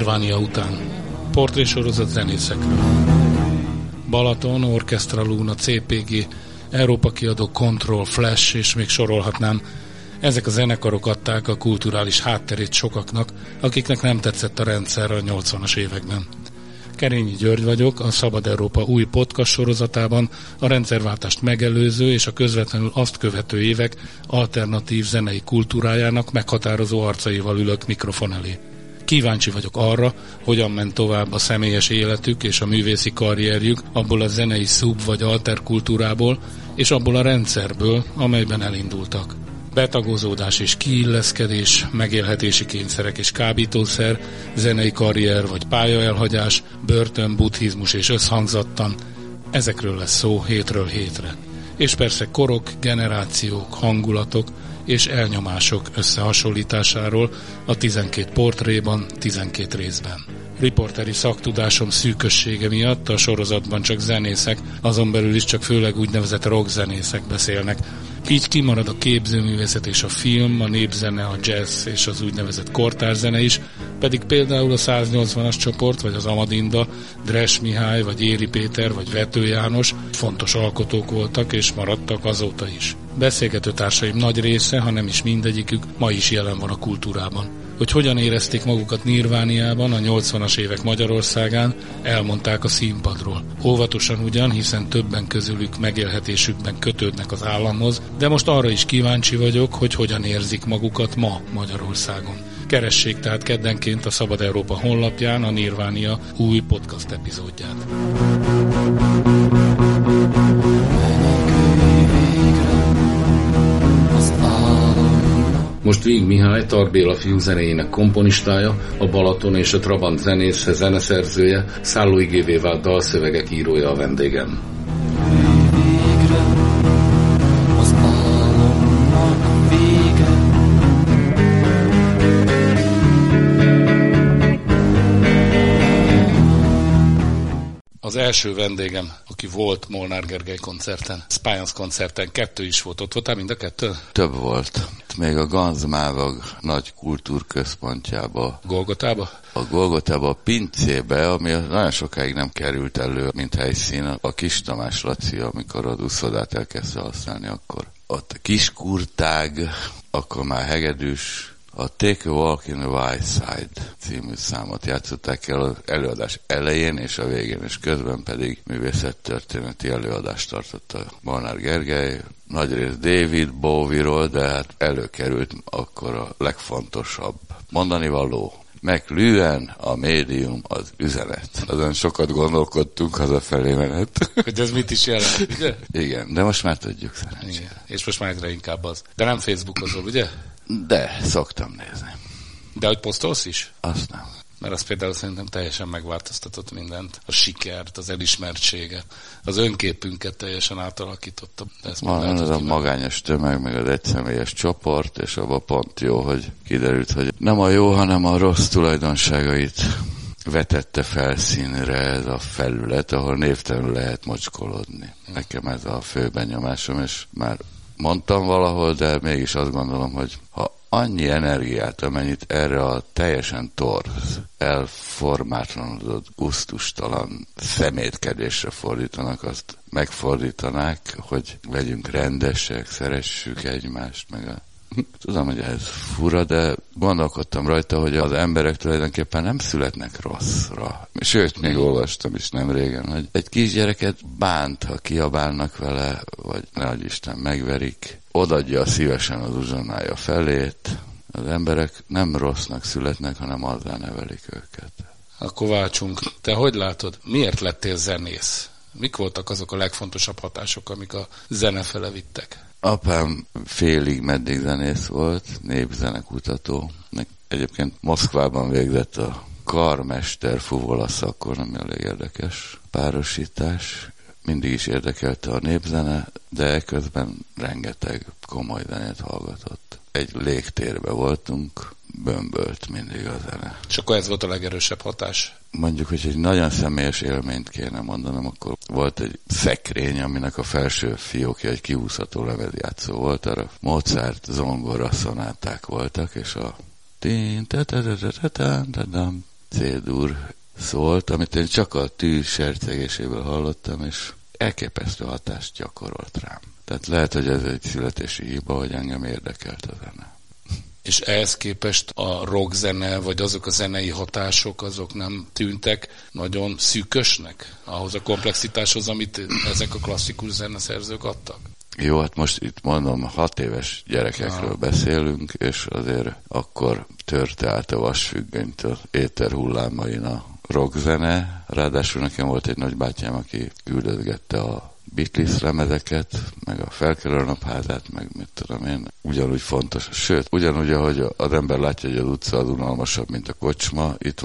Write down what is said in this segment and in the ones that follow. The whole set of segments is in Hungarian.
Nirvania után. Portrésorozat zenészekről. Balaton, Orchestra Luna, CPG, Európa kiadó, Control, Flash, és még sorolhatnám. Ezek a zenekarok adták a kulturális hátterét sokaknak, akiknek nem tetszett a rendszer a 80-as években. Kerényi György vagyok, a Szabad Európa új podcast sorozatában a rendszerváltást megelőző és a közvetlenül azt követő évek alternatív zenei kultúrájának meghatározó arcaival ülök mikrofon elé. Kíváncsi vagyok arra, hogyan ment tovább a személyes életük és a művészi karrierjük abból a zenei szub vagy alterkultúrából, és abból a rendszerből, amelyben elindultak. Betagozódás és kiilleszkedés, megélhetési kényszerek és kábítószer, zenei karrier vagy pályaelhagyás, börtön, buddhizmus és összhangzattan. Ezekről lesz szó hétről hétre. És persze korok, generációk, hangulatok és elnyomások összehasonlításáról a 12 portréban, 12 részben. Riporteri szaktudásom szűkössége miatt a sorozatban csak zenészek, azon belül is csak főleg úgynevezett rockzenészek beszélnek. Így kimarad a képzőművészet és a film, a népzene, a jazz és az úgynevezett kortárzene is, pedig például a 180-as csoport, vagy az Amadinda, Dres Mihály, vagy Éri Péter, vagy Vető János fontos alkotók voltak és maradtak azóta is. Beszélgető társaim nagy része, ha nem is mindegyikük, ma is jelen van a kultúrában. Hogy hogyan érezték magukat Nirvániában, a 80-as évek Magyarországán, elmondták a színpadról. Óvatosan ugyan, hiszen többen közülük megélhetésükben kötődnek az államhoz, de most arra is kíváncsi vagyok, hogy hogyan érzik magukat ma Magyarországon. Keressék tehát keddenként a Szabad Európa honlapján a Nirvania új podcast epizódját. Most Víg Mihály, Tar Béla fiúzenéjének komponistája, a Balaton és a Trabant zenésze, zeneszerzője, Szállói G.V. vált dalszövegek írója a vendégem. Az első vendégem, aki volt Molnár Gergely koncerten, Spyance koncerten, 2 is volt. Ott voltál mind a 2? Több volt. Még a Ganzmávag nagy kultúrközpontjába. Golgotába? A Golgotába, a pincébe, ami nagyon sokáig nem került elő, mint helyszín. A Kis Tamás Laci, amikor a úszodát elkezdte használni, akkor ott a Kiskurtág, akkor már hegedűs. A Take a Walk in the White Side című számot játszották el az előadás elején és a végén, és közben pedig művészettörténeti előadást tartott a Molnár Gergely. Nagyrészt David Bowie-ról, de hát előkerült akkor a legfontosabb mondanivaló. McLuhan, a médium, az üzenet. Azon sokat gondolkodtunk hazafelé menet. Hogy ez mit is jelent, ugye? Igen, de most már tudjuk szerencsére. És most már egyre inkább az. De nem Facebookozol, ugye? De, szoktam nézni. De hogy posztolsz is? Azt nem. Mert az például szerintem teljesen megváltoztatott mindent. A sikert, az elismertséget, az önképünket teljesen átalakította. Van az a magányos tömeg, meg az egyszemélyes csoport, és abban pont jó, hogy kiderült, hogy nem a jó, hanem a rossz tulajdonságait vetette felszínre ez a felület, ahol névtelenül lehet mocskolódni. Nekem ez a fő benyomásom, és már mondtam valahol, de mégis azt gondolom, hogy ha annyi energiát, amennyit erre a teljesen torz, elformátlanodott, gusztustalan szemétkedésre fordítanak, azt megfordítanák, hogy legyünk rendesek, szeressük egymást, meg tudom, hogy ez fura, de gondolkodtam rajta, hogy az emberek tulajdonképpen nem születnek rosszra. Sőt, még olvastam is nem régen, hogy egy kisgyereket bánt, ha kiabálnak vele, vagy nehogy Isten megverik, odaadja szívesen az uzsonája felét. Az emberek nem rossznak születnek, hanem azzá nevelik őket. Akkor váltsunk. Te hogy látod? Miért lettél zenész? Mik voltak azok a legfontosabb hatások, amik a zene fele vittek? Apám félig meddig zenész volt, népzenekutató. Egyébként Moszkvában végzett a karmester fuvola szakon, ami elég érdekes párosítás. Mindig is érdekelte a népzene, de közben rengeteg komoly zenét hallgatott. Egy légtérbe voltunk, bömbölt mindig a zene. És akkor ez volt a legerősebb hatás? Mondjuk, hogy egy nagyon személyes élményt kéne mondanom, akkor volt egy szekrény, aminek a felső fiókja egy kihúzható lemezjátszó volt, arra Mozart, zongora szonáták voltak, és a C-dur szólt, amit én csak a tű sercegéséből hallottam, és elképesztő hatást gyakorolt rám. Tehát lehet, hogy ez egy születési hiba, hogy engem érdekelt a zene. És ehhez képest a rockzene, vagy azok a zenei hatások, azok nem tűntek nagyon szűkösnek ahhoz a komplexitáshoz, amit ezek a klasszikus zeneszerzők adtak? Jó, hát most itt mondom, 6 éves gyerekekről beszélünk, és azért akkor törte át a vasfüggönyt az éter hullámain a rockzene. Ráadásul nekem volt egy nagybátyám, aki küldözgette a Beatles lemezeket, meg a Felkelő napházát, meg mit tudom én, ugyanúgy fontos. Sőt, ugyanúgy, ahogy az ember látja, hogy az utca az unalmasabb, mint a kocsma, itt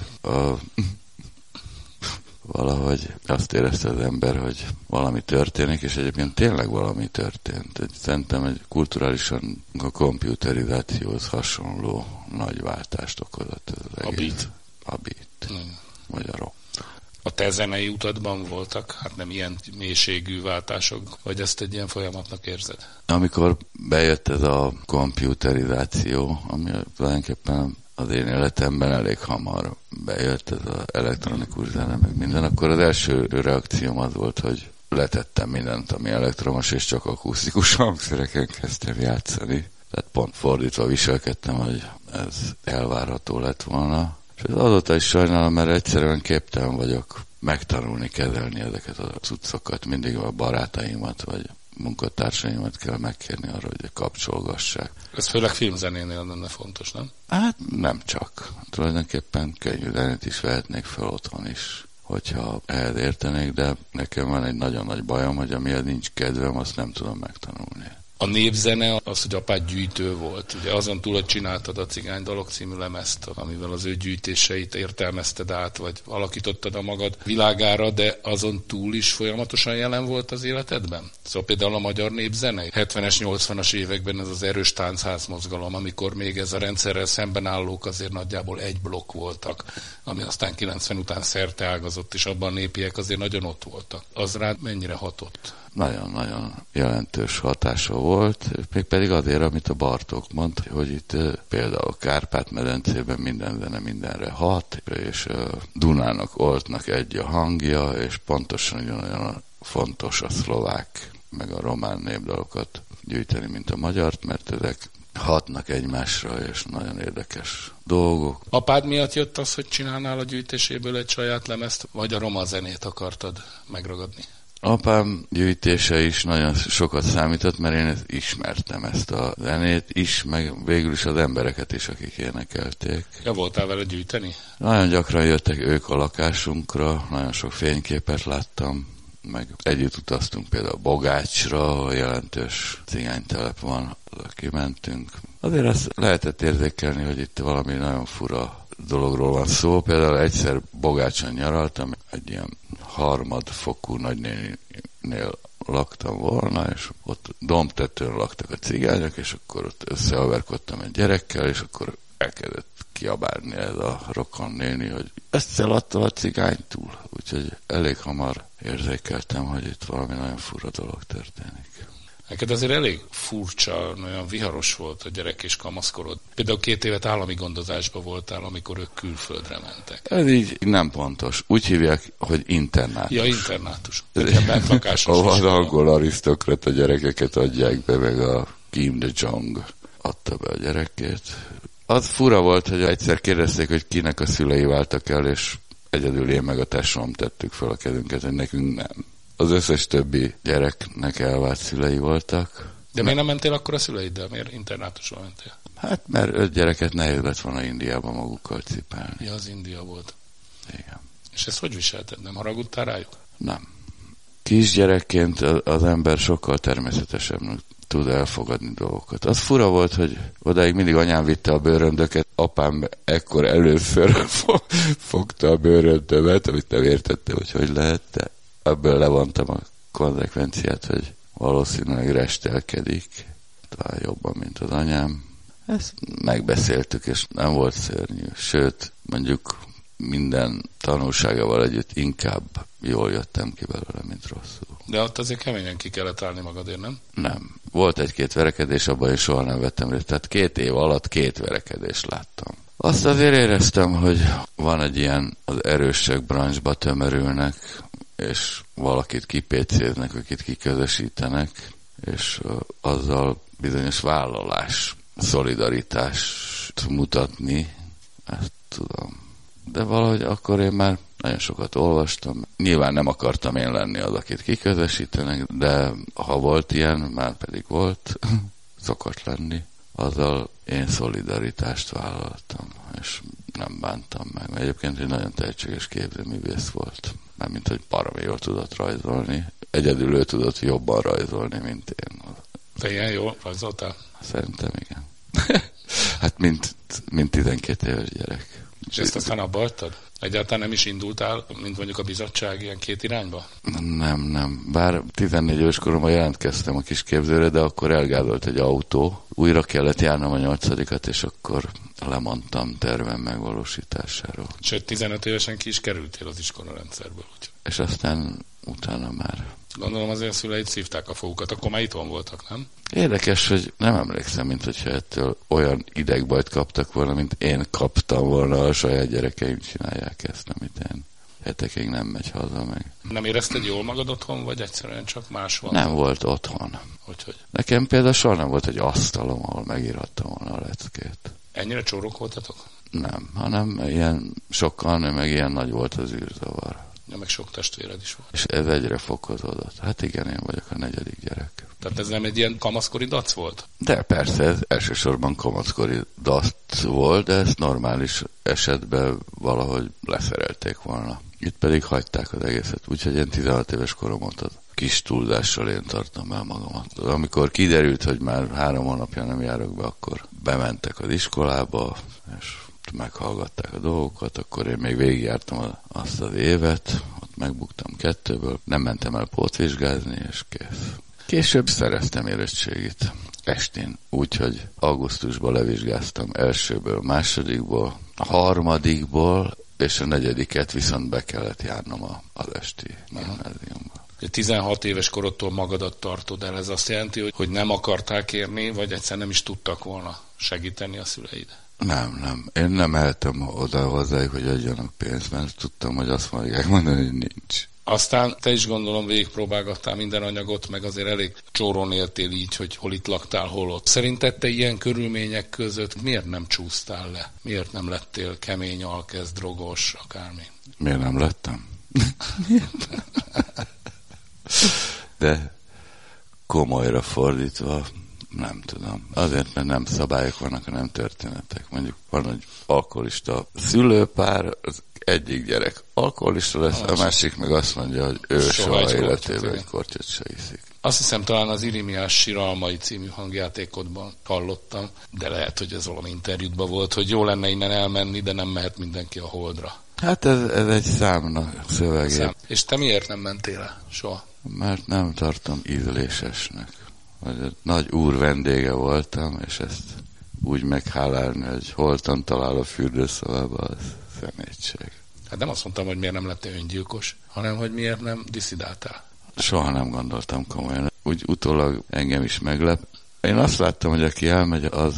valahogy azt érezte az ember, hogy valami történik, és egyébként tényleg valami történt. Szerintem egy kulturálisan a komputerizációhoz hasonló nagy váltást okozott ez az egész. A beat. Vagy a rock. A te zenei utadban voltak? Hát nem ilyen mélységű váltások, vagy ezt egy ilyen folyamatnak érzed? Amikor bejött ez a komputerizáció, ami tulajdonképpen az én életemben elég hamar bejött, ez az elektronikus zene, meg minden, akkor az első reakcióm az volt, hogy letettem mindent, ami elektromos, és csak akusztikus hangszereken kezdtem játszani. Tehát pont fordítva viselkedtem, hogy ez elvárható lett volna. És ez azóta is sajnálom, mert egyszerűen képtelen vagyok megtanulni, kezelni ezeket a cuccokat. Mindig a barátaimat, vagy munkatársaimat kell megkérni arra, hogy kapcsolgassák. Ez főleg filmzenénél lenne fontos, nem? Hát nem csak. Tulajdonképpen könnyű zenét is vehetnék fel otthon is, hogyha ehhez értenék, de nekem van egy nagyon nagy bajom, hogy amihez nincs kedvem, azt nem tudom megtanulni. A népzene az, hogy apád gyűjtő volt. Ugye azon túl, hogy csináltad a Cigány dalok című lemezt, amivel az ő gyűjtéseit értelmezted át, vagy alakítottad a magad világára, de azon túl is folyamatosan jelen volt az életedben? Szóval például a magyar népzene 70-es, 80-as években ez az erős táncház mozgalom, amikor még ez a rendszerrel szemben állók azért nagyjából egy blokk voltak, ami aztán 90 után szerte ágazott, és abban a népiek azért nagyon ott voltak. Az rád mennyire hatott? Nagyon-nagyon jelentős hatása volt, mégpedig azért, amit a Bartók mond, hogy itt például Kárpát-medencében minden zene mindenre hat, és Dunának Oltnak egy a hangja, és pontosan ugyanolyan fontos a szlovák, meg a román népdalokat gyűjteni, mint a magyart, mert ezek hatnak egymásra, és nagyon érdekes dolgok. Apád miatt jött az, hogy csinálnál a gyűjtéséből egy saját lemezt, vagy a roma zenét akartad megragadni? Apám gyűjtése is nagyon sokat számított, mert én ismertem ezt a zenét is, meg végül is az embereket is, akik énekelték. Ja, voltál vele gyűjteni? Nagyon gyakran jöttek ők a lakásunkra, nagyon sok fényképet láttam, meg együtt utaztunk például Bogácsra, ahol jelentős cigánytelep van, oda kimentünk. Azért azt lehetett érzékelni, hogy itt valami nagyon fura dologról van szó. Például egyszer Bogácson nyaraltam, egy ilyen harmadfokú nagynéninél laktam volna, és ott dombtetőn laktak a cigányok, és akkor ott összehaverkodtam egy gyerekkel, és akkor elkezdett kiabálni ez a rokon néni, hogy ezt eladta a cigány túl. Úgyhogy elég hamar érzékeltem, hogy itt valami nagyon fura dolog történik. Neked azért elég furcsa, olyan viharos volt a gyerek és kamaszkorod. Például 2 évet állami gondozásban voltál, amikor ők külföldre mentek. Ez így nem pontos. Úgy hívják, hogy internátus. Ja, internátus. Bentlakásos. Az angol arisztokrata gyerekeket adják be, meg a Kim de Jong adta be a gyerekét. Az fura volt, hogy egyszer kérdezték, hogy kinek a szülei váltak el, és egyedül én meg a tesóm tettük fel a kezünket, hogy nekünk nem. Az összes többi gyereknek elvált szülei voltak. De miért nem mentél akkor a szüleiddel? Miért internátusra mentél? Hát, mert 5 gyereket nehéz lett volna Indiába magukkal cipelni. Ja, az India volt. Igen. És ezt hogy viselted? Nem haragudtál rájuk? Nem. Kisgyerekként az ember sokkal természetesebb tud elfogadni dolgokat. Az fura volt, hogy odáig mindig anyám vitte a bőröndöket, apám ekkor először fogta a bőröndömet, amit nem értettem, hogy lehet, de ebből levontam a konzekvenciát, hogy valószínűleg restelkedik, talán jobban, mint az anyám. Ezt megbeszéltük, és nem volt szörnyű. Sőt, mondjuk minden tanulságával együtt inkább jól jöttem ki belőle, mint rosszul. De ott azért keményen ki kellett állni magadért, nem? Nem. Volt 1-2 verekedés, abban én soha nem vettem részt. Tehát 2 év alatt 2 verekedést láttam. Azt azért éreztem, hogy van egy ilyen, az erősek branchba tömörülnek, és valakit kipécéznek, akit kiközösítenek, és azzal bizonyos vállalás, szolidaritást mutatni, ezt tudom. De valahogy akkor én már nagyon sokat olvastam. Nyilván nem akartam én lenni az, akit kiközösítenek, de ha volt ilyen, már pedig volt, szokott lenni, azzal én szolidaritást vállaltam, és nem bántam meg. Egyébként egy nagyon tehetséges képzőművész volt. Mármint, hogy baromi jól tudott rajzolni. Egyedül ő tudott jobban rajzolni, mint én. Te ilyen jól rajzoltál? Szerintem igen. Hát mint 12 éves gyerek. És ezt aztán abba hagytad? Egyáltalán nem is indultál, mint mondjuk a bizottság ilyen két irányba? Nem. Bár 14 éves koromban jelentkeztem a kis képzőre, de akkor elgázolt egy autó. Újra kellett járnom a 8-at, és akkor lemondtam tervem megvalósításáról. Sőt, 15 évesen ki is kerültél az iskolarendszerből. Úgy. És aztán utána már. Gondolom azért a szüleid szívták a fogukat, akkor már itthon voltak, nem? Érdekes, hogy nem emlékszem, mint hogyha ettől olyan idegbajt kaptak volna, mint én kaptam volna, a saját gyerekeim csinálják ezt, amit én. Hetekig nem megy haza meg. Nem érezted jól magad otthon, vagy egyszerűen csak más van? Nem volt otthon. Hogy? Nekem például soha nem volt egy asztalom, ahol megírhattam volna a leckét. Ennyire csórok voltatok? Nem, hanem ilyen sokkal, meg ilyen nagy volt az űrzavar. Ja, meg sok testvéred is volt. És ez egyre fokozódott. Hát igen, én vagyok a 4. gyerek. Tehát ez nem egy ilyen kamaszkori dac volt? De persze, ez elsősorban kamaszkori dac volt, de ezt normális esetben valahogy leszerelték volna. Itt pedig hagyták az egészet, úgyhogy én 16 éves korom óta kis túlzással én tartom el magamat. Amikor kiderült, hogy már 3 hónapja nem járok be, akkor bementek az iskolába, és meghallgatták a dolgokat, akkor én még végigjártam azt az évet, ott megbuktam 2-ből, nem mentem el pótvizsgázni, és kész. Később szereztem érettségit estén, úgyhogy augusztusban levizsgáztam 1-ből, 2-ból, a 3-ból, és a 4-et viszont be kellett járnom az esti gimnáziumba. 16 éves korodtól magadat tartod el, ez azt jelenti, hogy nem akartál kérni, vagy egyszer nem is tudtak volna segíteni a szüleid? Nem. Én nem mehetem oda hozzájuk, hogy adjanak pénzt, mert tudtam, hogy azt fogják mondani, hogy nincs. Aztán te is gondolom végigpróbálgattál minden anyagot, meg azért elég csóron éltél így, hogy hol itt laktál, hol ott. Szerinted te ilyen körülmények között miért nem csúsztál le? Miért nem lettél kemény, alkezd, drogos, akármi? Miért nem lettem? De komolyra fordítva, nem tudom. Azért, mert nem szabályok vannak, hanem történetek. Mondjuk van egy alkoholista szülőpár, az egyik gyerek alkoholista lesz, a másik meg azt mondja, hogy ő soha életében egy kortyot se iszik. Azt hiszem, talán az Irimiás Siralmai című hangjátékodban hallottam, de lehet, hogy ez valami interjútban volt, hogy jó lenne innen elmenni, de nem mehet mindenki a Holdra. Hát ez egy számnak szövegét. És te miért nem mentél el soha? Mert nem tartom ízlésesnek. Vagy nagy úr vendége voltam, és ezt úgy meghálálni, hogy holtan talál a fürdőszobába, az szemétség. Hát nem azt mondtam, hogy miért nem lettél öngyilkos, hanem hogy miért nem diszidáltál. Soha nem gondoltam komolyan. Úgy utólag engem is meglep. Én azt láttam, hogy aki elmegy, az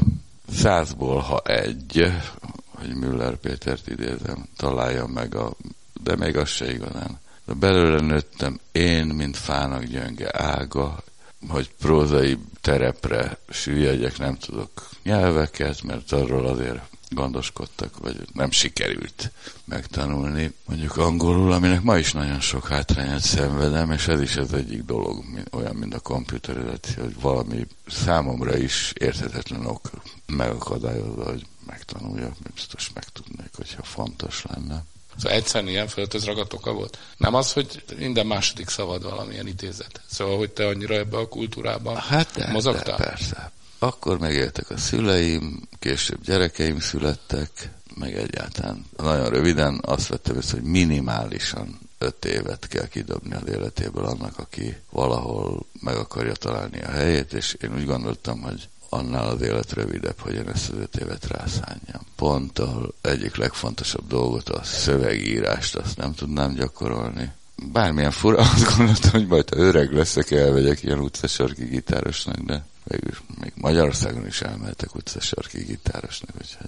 100-ból, ha egy, hogy Müller Pétert idézem, találja meg de még az se igazán. De belőle nőttem én, mint fának gyönge ága, hogy prózai terepre süllyedjek, nem tudok nyelveket, mert arról azért gondoskodtak, vagy nem sikerült megtanulni. Mondjuk angolul, aminek ma is nagyon sok hátrányát szenvedem, és ez is az egyik dolog, olyan, mint a komputerizáció, hogy valami számomra is érthetetlen ok megakadályozza, hogy megtanuljak, biztos megtudnék, hogyha fontos lenne. Szóval egyszerűen ilyen földhöz oka volt. Nem az, hogy minden második szavad valamilyen idézet. Szóval, hogy te annyira ebbe a kultúrában mozogtál? De persze. Akkor megéltek a szüleim, később gyerekeim születtek, meg egyáltalán nagyon röviden azt vettem észre, hogy minimálisan 5 évet kell kidobni az életéből annak, aki valahol meg akarja találni a helyét, és én úgy gondoltam, hogy annál az élet rövidebb, hogy én ezt az 5 évet rászánjam. Pont az egyik legfontosabb dolgot, a szövegírást, azt nem tudnám gyakorolni. Bármilyen fura, azt gondoltam, hogy majd ha öreg leszek, elvegyek ilyen utcasarki gitárosnak, de végül még Magyarországon is elmehetek utcasarki gitárosnak, úgyhogy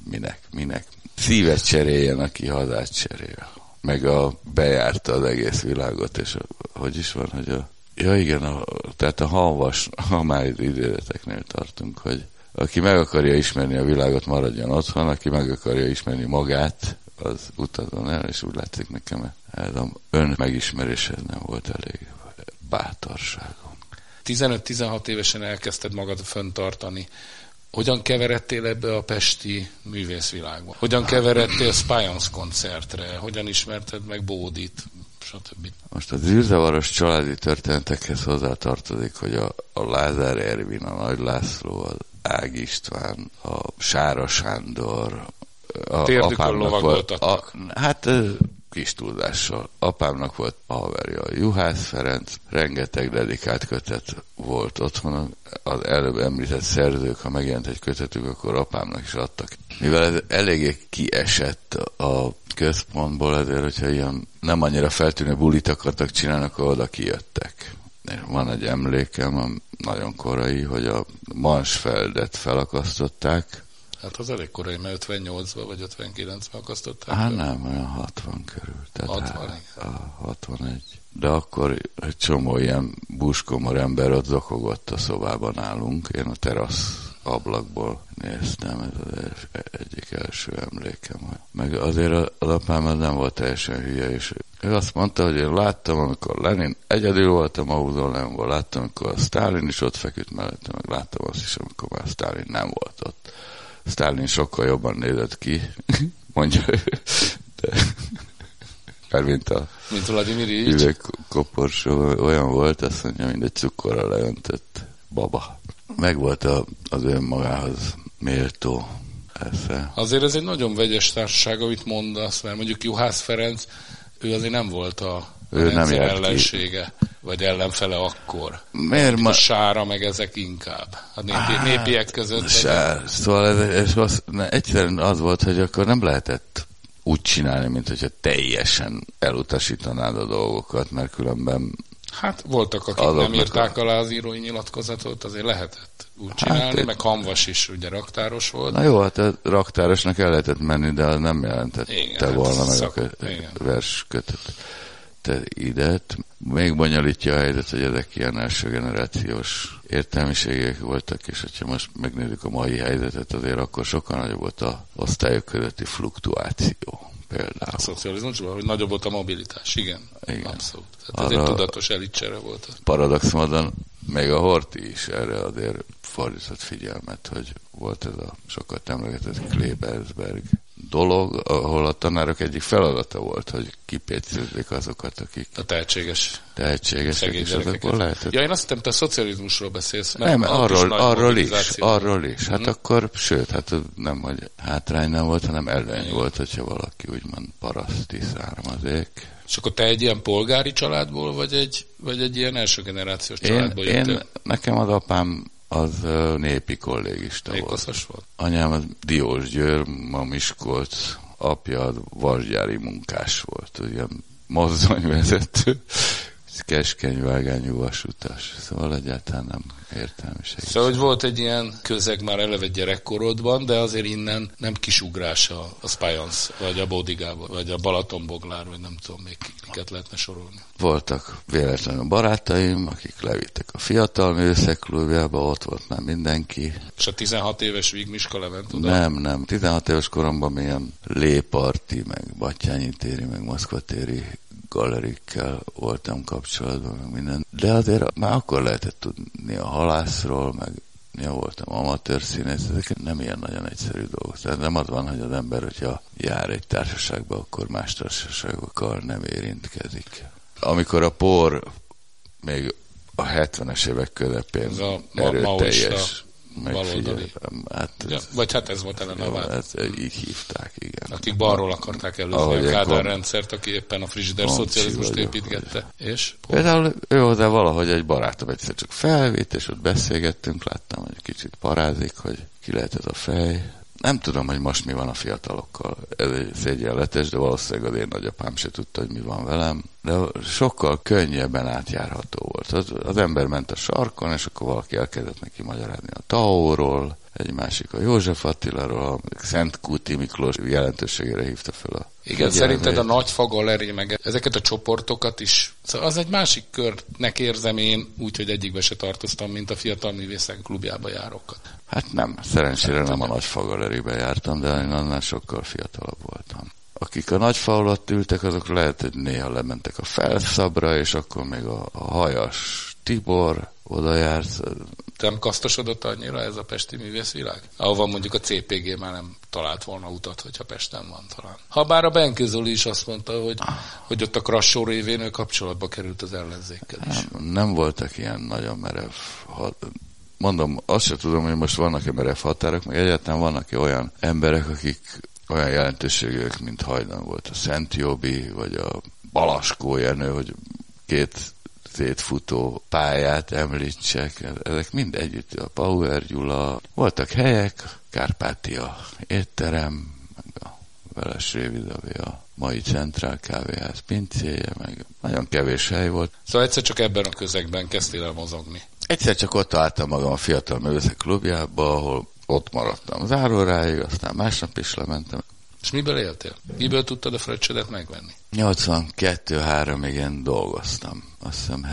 minek. Szívet cseréljen, aki hazát cserél. Meg bejárta az egész világot, és hogy is van, hogy ja igen, tehát a hanvas, ha már idézeteknél tartunk, hogy aki meg akarja ismerni a világot, maradjon otthon, aki meg akarja ismerni magát, az utazon el, és úgy látszik nekem, ez az ön megismeréshez nem volt elég bátorságom. 15-16 évesen elkezdted magad fenntartani. Hogyan keveredtél ebbe a pesti művészvilágba? Hogyan keveredtél Spajans koncertre? Hogyan ismerted meg Bódit? Stb. Most az zűrzavaros családi történetekhez hozzátartozik, hogy a Lázár Ervin, a Nagy László, az Ág István, a Sára Sándor, térdükön lovagoltattak. Hát kis túlzással. Apámnak volt a haverja, a Juhász Ferenc, rengeteg dedikált kötet volt otthon. Az előbb említett szerzők, ha megjelent egy kötetük, akkor apámnak is adtak. Mivel ez eléggé kiesett a központból, ezért, hogyha ilyen nem annyira feltűnő bulit akartak csinálni, akkor oda kijöttek. Van egy emlékem, nagyon korai, hogy a Mansfeldet felakasztották. Hát az elég korai, mert 58-ban vagy 59-ben akasztották. Hát nem, olyan 60 körül. Tehát 60, 61. De akkor egy csomó ilyen buskomor ember ott zokogott a szobában nálunk. Én a terasz ablakból néztem, ez az egyik első emlékem. Meg azért az apám nem volt teljesen hülye, és ő azt mondta, hogy én láttam, amikor Lenin egyedül volt a mauzóleumban, láttam, amikor a Sztálin is ott feküdt mellette, meg láttam azt is, amikor már Sztálin nem volt ott. Sztálin sokkal jobban nézett ki, mondja ő, de mint Vladimir Ilyich. Üvegkoporsó olyan volt, azt mondja, mint egy cukorra leöntött baba. Megvolt az önmagához méltó esze. Azért ez egy nagyon vegyes társaság, amit mondasz, mert mondjuk Juhász Ferenc, ő azért nem volt a rendszer ellensége, vagy ellenfele akkor. Miért a Sára, meg ezek inkább. A népiek között. Szóval ez egyszerűen az volt, hogy akkor nem lehetett úgy csinálni, mint hogyha teljesen elutasítanád a dolgokat, mert különben... Hát voltak, akik nem írták alá az írói nyilatkozatot, azért lehetett úgy csinálni, meg Hamvas is ugye raktáros volt. Na jó, hát a raktárosnak el lehetett menni, de az nem jelentette volna meg a verskötet. Idet. Még bonyolítja a helyzet, hogy ezek ilyen első generációs értelmiségek voltak, és hogyha most megnézzük a mai helyzetet, azért akkor sokkal nagyobb volt az osztályok közötti fluktuáció. Például. A szocializmusban, hogy nagyobb volt a mobilitás, igen. Abszolút. Tehát ez egy tudatos elitcsere volt. Paradox módon még a Horthy is erre azért fordított figyelmet, hogy volt ez a sokat emlegetett Klebersberg dolog, ahol a tanárok egyik feladata volt, hogy kipécézzék azokat, akik a tehetséges és azokból lehetett. Ja, én azt hittem, te a szocializmusról beszélsz. Nem, arról is. Hát akkor, sőt, hát nem, hogy hátrány nem volt, hanem előny volt, hogyha valaki úgymond paraszti származék. És akkor te egy ilyen polgári családból, vagy egy ilyen első generációs családból jöttél? Nekem az apám az népi kollégista volt. Anyám az Diós Győr, ma Miskolc, apja az vasgyári munkás volt, ilyen mozdonyvezető, keskeny vágányú vasutas, szóval egyáltalán nem értelmiség. Szóval, hogy volt egy ilyen közeg már eleve gyerekkorodban, de azért innen nem kisugrás a Spajans, vagy a Bódigába, vagy a Balatonboglár, vagy nem tudom még kiket lehetne sorolni. Voltak véletlenül barátaim, akik levittek a fiatal művészek klubjába, ott volt már mindenki. És a 16 éves Víg Miska lement oda? Nem. 16 éves koromban milyen Léparti, meg Battyányi téri, meg Moszkva téri galerikkel voltam kapcsolatban, meg minden. De azért már akkor lehetett tudni a halászról, meg jó, voltam amatőr színész, ezek nem ilyen nagyon egyszerű dolgok. Tehát nem az van, hogy az ember, hogyha jár egy társaságba, akkor más társaságokkal nem érintkezik. Amikor a por még a 70-es évek közepén erőteljes, baloldali. Hát, ja, vagy hát ez volt ellen a vád. Hát, így hívták, igen. Akik balról akarták előzni a Kádár rendszert, aki éppen a frigider szocializmust építgette. És? Például ő hozzá valahogy egy barátom egyszer csak felvitt, és ott beszélgettünk, láttam, hogy kicsit parázik, hogy ki lehet ez a fej. Nem tudom, hogy most mi van a fiatalokkal. Ez egy szégyenletes, de valószínűleg az én nagyapám se tudta, hogy mi van velem. De sokkal könnyebben átjárható volt. Az ember ment a sarkon, és akkor valaki elkezdett neki magyarázni a Taóról, egy másik a József Attiláról, a Szent Kúti Miklós jelentőségére hívta fel a igen, szerinted a Nagyfa Galeri, meg ezeket a csoportokat is, szóval az egy másik körnek érzem én, úgyhogy egyikbe se tartoztam, mint a Fiatal Művészek Klubjába járókat. Hát nem, szerencsére nem a Nagyfa Galeribe jártam, de én annál sokkal fiatalabb voltam. Akik a Nagyfa alatt ültek, azok lehet, hogy néha lementek a Felszabra, és akkor még a Hajas Tibor oda járt. Te nem kasztosodott annyira ez a pesti művészvilág? Ahova mondjuk a CPG már nem talált volna utat, hogyha Pesten van talán. Habár a Benkő Zoli is azt mondta, hogy ott a Krassó révén ő kapcsolatba került az ellenzékkel is. Nem voltak ilyen nagyon merev. Mondom, azt sem tudom, hogy most vannak-e merev határok, meg egyáltalán vannak-e olyan emberek, akik olyan jelentőségűek, mint hajdan volt a Szent Jobi, vagy a Balaskó Jenő, hogy két szétfutó pályát említsek, ezek mind együtt, a Power Gyula, voltak helyek, Kárpátia étterem, meg a Veles Révidavé, a mai Centrál kávéház pincéje, meg nagyon kevés hely volt. Szóval egyszer csak ebben a közegben kezdtél el mozogni. Egyszer csak ott álltam magam a Fiatal Művészek Klubjába, ahol ott maradtam záróráig, aztán másnap is lementem. És miből éltél? Miből tudtad a fröccsedet megvenni? 82-3-ig én dolgoztam. Azt hiszem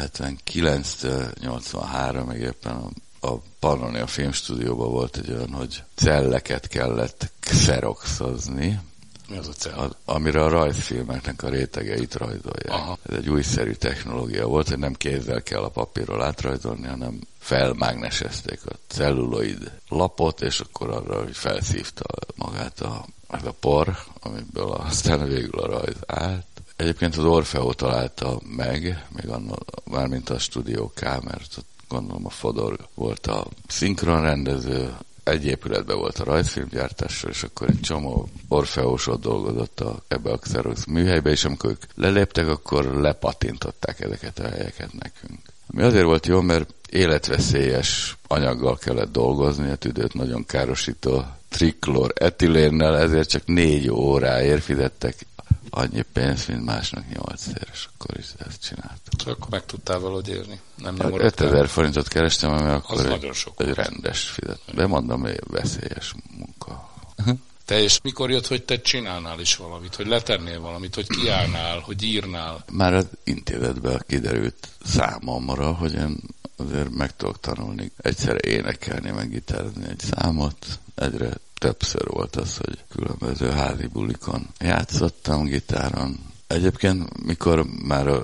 79-83-ig éppen a Pannonia Filmstúdióban volt egy olyan, hogy celleket kellett xeroxozni. Mi az a cell? Amire a rajzfilmeknek a rétegeit rajzolják. Aha. Ez egy újszerű technológia volt, hogy nem kézzel kell a papírról átrajzolni, hanem felmágnesezték a celluloid lapot, és akkor arra felszívta magát ez a por, amiből aztán végül a rajz állt. Egyébként az Orfeó találta meg, még mármint a Stúdió K, mert ott gondolom a Fodor volt a szinkronrendező, egy épületben volt a rajzfilmgyártásról, és akkor egy csomó Orfeós ott dolgozott ebbe a Xerox műhelybe, és amikor ők leléptek, akkor lepatintották ezeket a helyeket nekünk. Ami azért volt jó, mert életveszélyes anyaggal kellett dolgozni, a tüdőt nagyon károsító triklor etilénnel, ezért csak 4 óráért fizettek annyi pénzt, mint másnak 8-szer, és akkor is ezt csináltuk. Csak akkor meg tudtál valahogy élni? Nem hát 5000 forintot kerestem, ami akkor egy rendes fizet. De mondom, veszélyes munka. Te és mikor jött, hogy te csinálnál is valamit, hogy letennél valamit, hogy kiállnál, hogy írnál? Már az intézetben kiderült számomra, hogy én azért meg tudok tanulni egyszerre énekelni, meg gitározni egy számot. Egyre többször volt az, hogy különböző házi bulikon játszottam gitáron. Egyébként, mikor már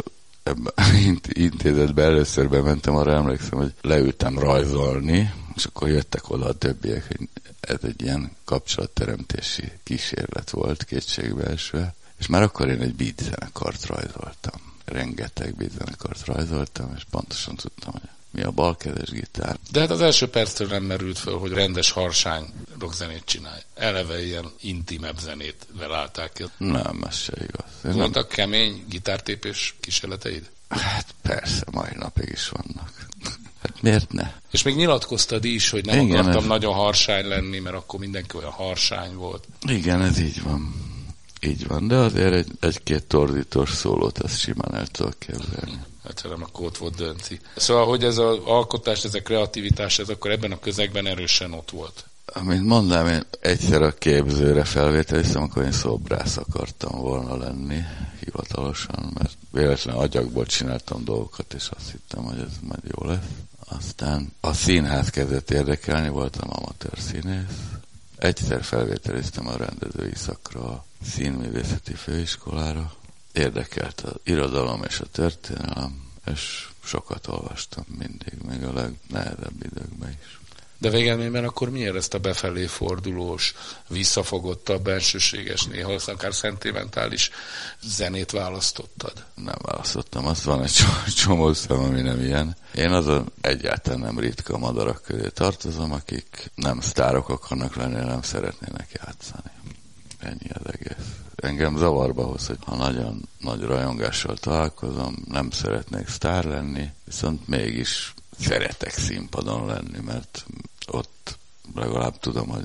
intézetbe először bementem, arra emlékszem, hogy leültem rajzolni, és akkor jöttek oda a többiek, hogy ez egy ilyen kapcsolatteremtési kísérlet volt, kétségbeesve. És már akkor én egy beat zenekart rajzoltam. Rengeteg beat zenekart rajzoltam, és pontosan tudtam, hogy mi a balkezes gitár. De hát az első perctől nem merült föl, hogy rendes harsány rockzenét csinálj. Eleve ilyen intimebb zenét velálták ki. Nem, ez se igaz. Voltak kemény gitártépés kísérleteid? Hát persze, mai napig is vannak. Hát miért ne? És még nyilatkoztad is, hogy nem akartam nagyon harsány lenni, mert akkor mindenki olyan harsány volt. Igen, ez így van. Így van, de azért egy-két torzítós szólót azt simán el tudok képzelni. Hát nem, akkor ott volt Dönci. Szóval, hogy ez az alkotás, ez a kreativitás, ez akkor ebben a közegben erősen ott volt. Amint mondám, én egyszer a képzőre felvételiztem, akkor én szobrász akartam volna lenni hivatalosan, mert véletlenül agyakból csináltam dolgokat, és azt hittem, hogy ez majd jó lesz. Aztán a színház kezdett érdekelni, voltam amatőr színész. Egyszer felvételiztem a rendezői szakra, a színművészeti főiskolára. Érdekelt az irodalom és a történelem, és sokat olvastam mindig, még a legnehezebb időkben is. De végeredményben akkor miért ezt a befelé fordulós, visszafogottabb, bensőséges, néha akár szentimentális zenét választottad? Nem választottam, azt van egy csomó szám, ami nem ilyen. Én azon egyáltalán nem ritka madarak közé tartozom, akik nem sztárok akarnak lenni, nem szeretnének játszani. Ennyi az egész. Engem zavarba hoz, hogy ha nagyon nagy rajongással találkozom, nem szeretnék sztár lenni, viszont mégis szeretek színpadon lenni, mert ott legalább tudom, hogy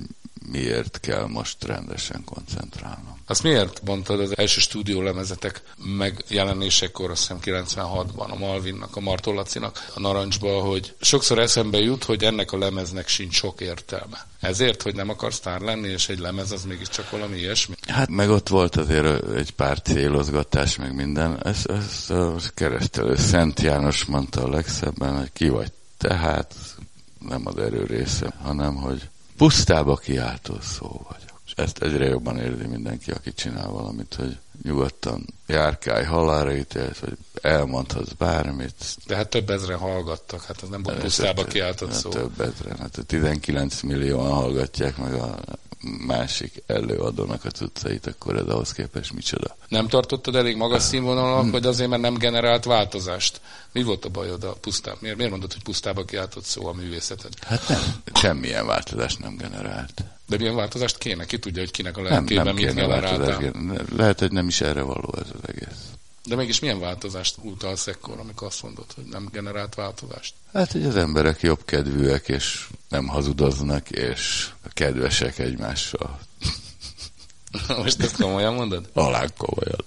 miért kell most rendesen koncentrálnom. Azt miért mondtad az első stúdiólemezetek megjelenésekor, azt hiszem 96-ban a Malvinnak, a Marton Lacinak, a Narancsba, hogy sokszor eszembe jut, hogy ennek a lemeznek sincs sok értelme. Ezért, hogy nem akarsz sztár lenni, és egy lemez az mégiscsak valami ilyesmi? Hát meg ott volt azért egy pár célozgatás, meg minden. Ez a keresztelő Szent János mondta a legszebben, hogy ki vagy tehát, nem az erő része, hanem hogy pusztába kiáltó szó vagyok. És ezt egyre jobban érzi mindenki, aki csinál valamit, hogy nyugodtan járkálj, halálra ítélsz, vagy elmondhatsz bármit. De hát több ezren hallgattak, hát ez nem volt pusztába kiáltott szó. Több ezren, hát 19 millióan hallgatják meg a másik előadónak a cuccait, akkor ez ahhoz képest micsoda. Nem tartottad elég magas színvonalak, vagy azért, mert nem generált változást? Mi volt a bajod a pusztában? Miért mondod, hogy pusztába kiáltott szó a művészeted? Hát nem, semmilyen változást nem generált. De milyen változást kéne? Ki tudja, hogy kinek a lelkében mit generáltál? Lehet, hogy nem is erre való ez az egész. De mégis milyen változást utalsz ekkor, amikor azt mondod, hogy nem generált változást? Hát, hogy az emberek jobbkedvűek, és nem hazudoznak, és kedvesek egymással. Most ezt komolyan mondod? Alá komolyan.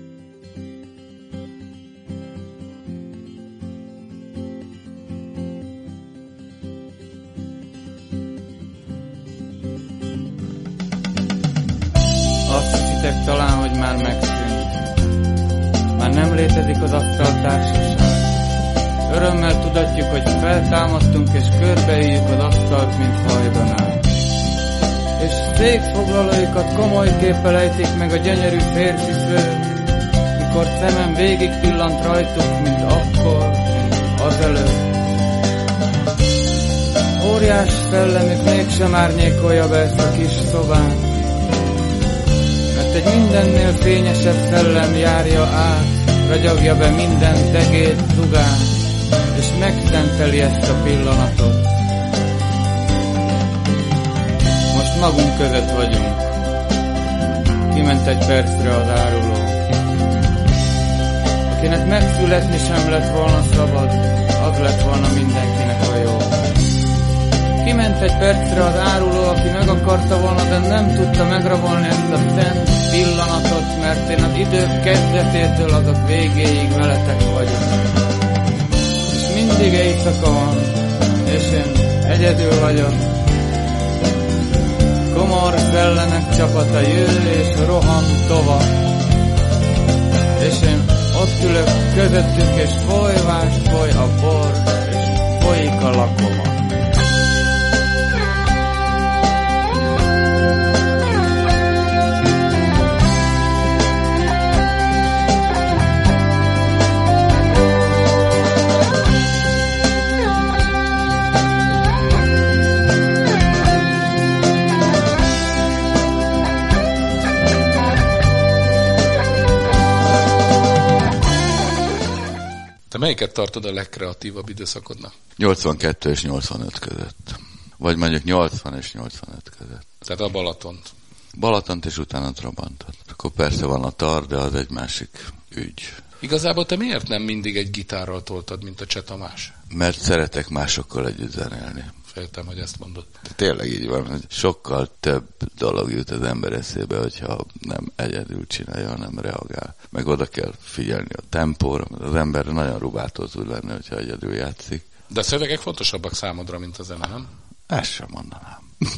Azt hiszitek talán, hogy már megszűnt. Már nem létezik az asztaltársaság. Örömmel tudatjuk, hogy feltámadtunk és körbeüljük az asztalt, mint hajdanál. És székfoglalóikat komoly képpel ejtik meg a gyönyörű férfi szőr, mikor szemem végig pillant rajtuk, mint akkor, mint azelőtt. Óriás szellemük mégsem árnyékolja be ezt a kis szobát, mert egy mindennél fényesebb szellem járja át, ragyogja be minden degét, dugát, és megszenteli ezt a pillanatot. Most magunk között vagyunk. Kiment egy percre az áruló, akinek megszületni sem lett volna szabad, az lett volna mindenkinek a jó. Kiment egy percre az áruló, aki meg akarta volna, de nem tudta megrabolni ezt a szent pillanatot, mert én az idők kezdetétől azok végéig veletek vagyok. És mindig éjszaka van, és én egyedül vagyok. Komor szellemek csapata jön és rohan tova, és én ott ülök közöttük, és folyvást foly a bor, és folyik a lakoma. Melyiket tartod a legkreatívabb időszakodnak? 82 és 85 között. Vagy mondjuk 80 és 85 között. Tehát a Balatont. Balatont és utána Trabantot. Akkor persze van a tar, de az egy másik ügy. Igazából te miért nem mindig egy gitárral toltad, mint a Cseh Tamás? Mert szeretek másokkal együtt zenélni. Féltem, hogy ezt mondod. De tényleg így van, hogy sokkal több dolog jut az ember eszébe, hogyha nem egyedül csinálja, hanem reagál. Meg oda kell figyelni a tempóra, mert az ember nagyon rubától tud lenni, hogyha egyedül játszik. De a szövegek fontosabbak számodra, mint a zene, nem? Ezt sem mondanám.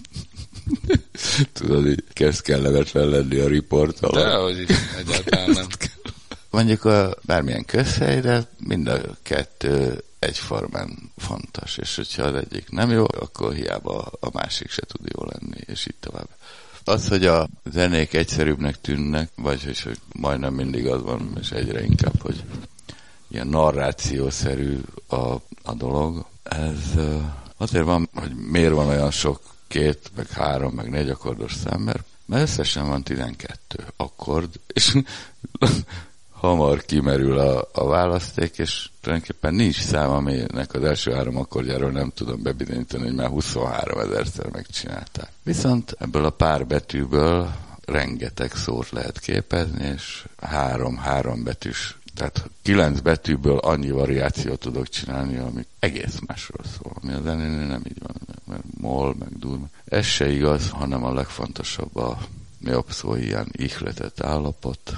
Tudod, így kezd kellemetlen lenni a riport alatt. Dehogy is, egyáltalán nem. Mondjuk bármilyen közhely, de mind a kettő egyformán fontos, és hogyha az egyik nem jó, akkor hiába a másik se tud jó lenni, és így tovább. Az, hogy a zenék egyszerűbbnek tűnnek, vagy hogy majdnem mindig az van, és egyre inkább, hogy ilyen narrációszerű a dolog, ez azért van, hogy miért van olyan sok 2, meg 3, meg 4 akkordos szám, mert összesen van 12 akkord, és hamar kimerül a választék, és tulajdonképpen nincs szám, aminek az első 3 akkordjáról nem tudom bebizonyítani, hogy már 23 000-szer megcsinálták. Viszont ebből a pár betűből rengeteg szót lehet képezni, és 3 betűs, tehát 9 betűből annyi variációt tudok csinálni, ami egész másról szól, ami a zenénél nem így van, mert moll, meg dur. Ez se igaz, hanem a legfontosabb a miopszó ilyen ihletett állapot,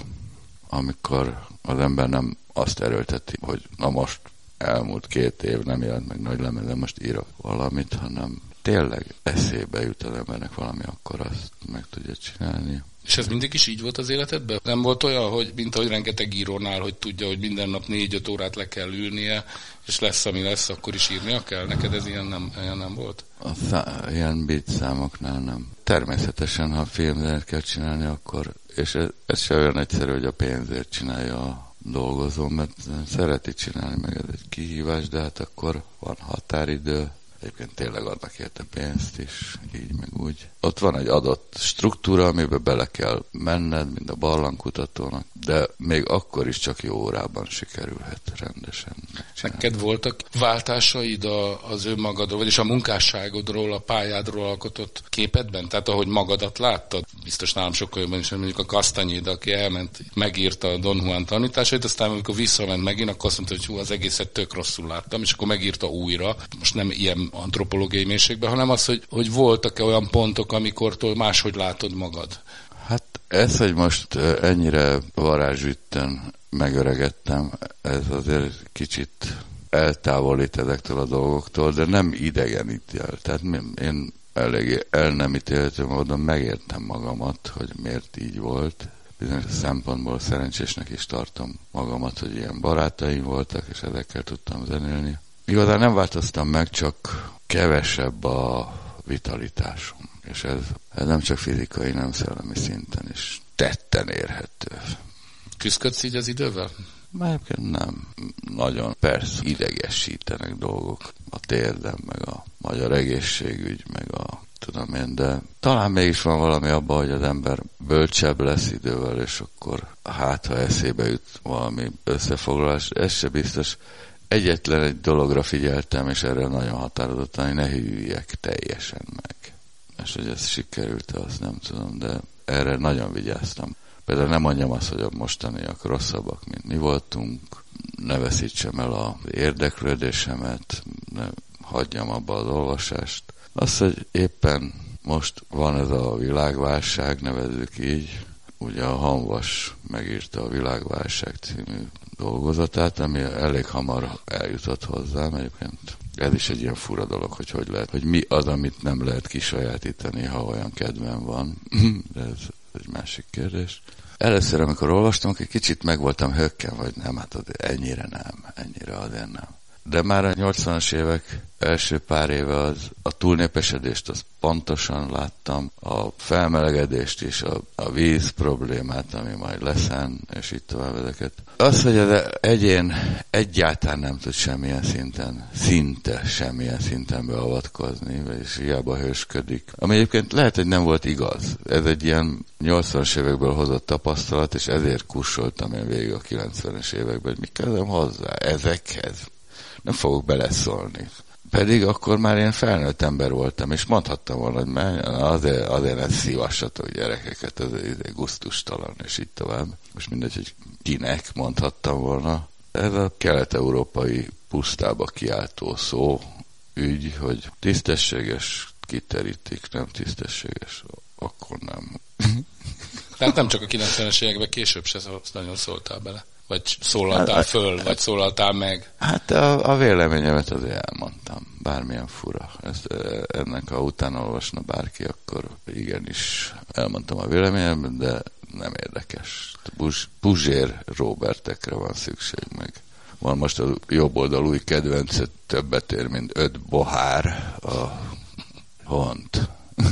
amikor az ember nem azt erőlteti, hogy na most elmúlt 2 év nem jelent meg nagy lemez, de most írok valamit, hanem tényleg eszébe jut az embernek valami, akkor azt meg tudja csinálni. És ez mindig is így volt az életedben? Nem volt olyan, hogy mint ahogy rengeteg írónál, hogy tudja, hogy minden nap 4-5 órát le kell ülnie, és lesz, ami lesz, akkor is írnia kell? Neked ez ilyen nem volt? Ilyen beat számoknál nem. Természetesen, ha filmzenét kell csinálni, akkor, és ez se olyan egyszerű, hogy a pénzért csinálja a dolgozó, mert szereti csinálni, meg ez egy kihívás, de hát akkor van határidő. Egyébként tényleg adnak érte pénzt is, így meg úgy. Ott van egy adott struktúra, amiben bele kell menned, mint a barlangkutatónak, de még akkor is csak jó órában sikerülhet rendesen megcsinálni. Neked voltak váltásaid az önmagadról, vagyis a munkásságodról, a pályádról alkotott képedben? Tehát ahogy magadat láttad? Biztos nálam sokkal jobban is, mondjuk a Castañeda, aki elment, megírta a Don Juan tanításait, aztán amikor visszament megint, akkor azt mondta, hogy hú, az egészet tök rosszul láttam, és akkor megírta újra. Most nem ilyen antropológiai mélységben, hanem az, hogy voltak-e olyan pontok, amikortól máshogy látod magad? Hát ez, hogy most ennyire varázsütten megöregedtem, ez azért kicsit eltávolít ezektől a dolgoktól, de nem idegenít el. Tehát én eléggé el nem ítélhető módon megértem magamat, hogy miért így volt. Bizonyos szempontból szerencsésnek is tartom magamat, hogy ilyen barátaim voltak, és ezekkel tudtam zenélni. Igazán nem változtam meg, csak kevesebb a vitalitásom. És ez nem csak fizikai, nem szellemi szinten is tetten érhető. Küzdködsz így az idővel? Egyébként nem. Nagyon persze idegesítenek dolgok. A térdem, meg a magyar egészségügy, meg a tudom én, de talán mégis van valami abban, hogy az ember bölcsebb lesz idővel, és akkor hát, ha eszébe jut valami összefoglalás, ez se biztos. Egyetlen egy dologra figyeltem, és erre nagyon határozottan, hogy ne hűljek teljesen meg. És hogy ez sikerült, azt nem tudom, de erre nagyon vigyáztam. Például nem mondjam azt, hogy a mostaniak rosszabbak, mint mi voltunk, ne veszítsem el az érdeklődésemet, ne hagyjam abba az olvasást. Az, hogy éppen most van ez a világválság, nevezzük így, ugye a Hanvas megírta a Világválság című dolgozatát, ami elég hamar eljutott hozzám egyébként. Ez is egy ilyen fura dolog, hogy lehet, hogy mi az, amit nem lehet kisajátítani, ha olyan kedvem van. De ez egy másik kérdés. Először, amikor olvastam, egy kicsit meg voltam hökken, vagy nem, hát ennyire nem, ennyire azért nem. De már a 80-as évek első pár éve a túlnépesedést azt pontosan láttam, a felmelegedést és a víz problémát, ami majd leszen, és itt tovább ezeket. Az, hogy az egyén egyáltalán nem tud semmilyen szinten, szinte semmilyen szinten beavatkozni, és hiába hősködik. Ami egyébként lehet, hogy nem volt igaz. Ez egy ilyen 80-as évekből hozott tapasztalat, és ezért kussoltam én végig a 90-es években, hogy mi kezdem hozzá ezekhez. Nem fogok beleszólni. Pedig akkor már én felnőtt ember voltam, és mondhattam volna, hogy azért ne szívassatok gyerekeket, ez gusztustalan, és így tovább. Most mindegy, hogy kinek mondhattam volna. Ez a kelet-európai pusztába kiáltó szó, ügy, hogy tisztességes kiterítik, nem tisztességes, akkor nem. Tehát nem csak a 90-es években, később se nagyon szóltál bele. Vagy szólaltál föl, vagy szólaltál meg? Hát a véleményemet azért elmondtam. Bármilyen fura. Ennek, ha utána olvasna bárki, akkor igenis elmondtam a véleményemet, de nem érdekes. Puzsér Robertekre van szükség meg. Van most a jobb oldal új kedvence, többet ér, mint 5 bohár a hont.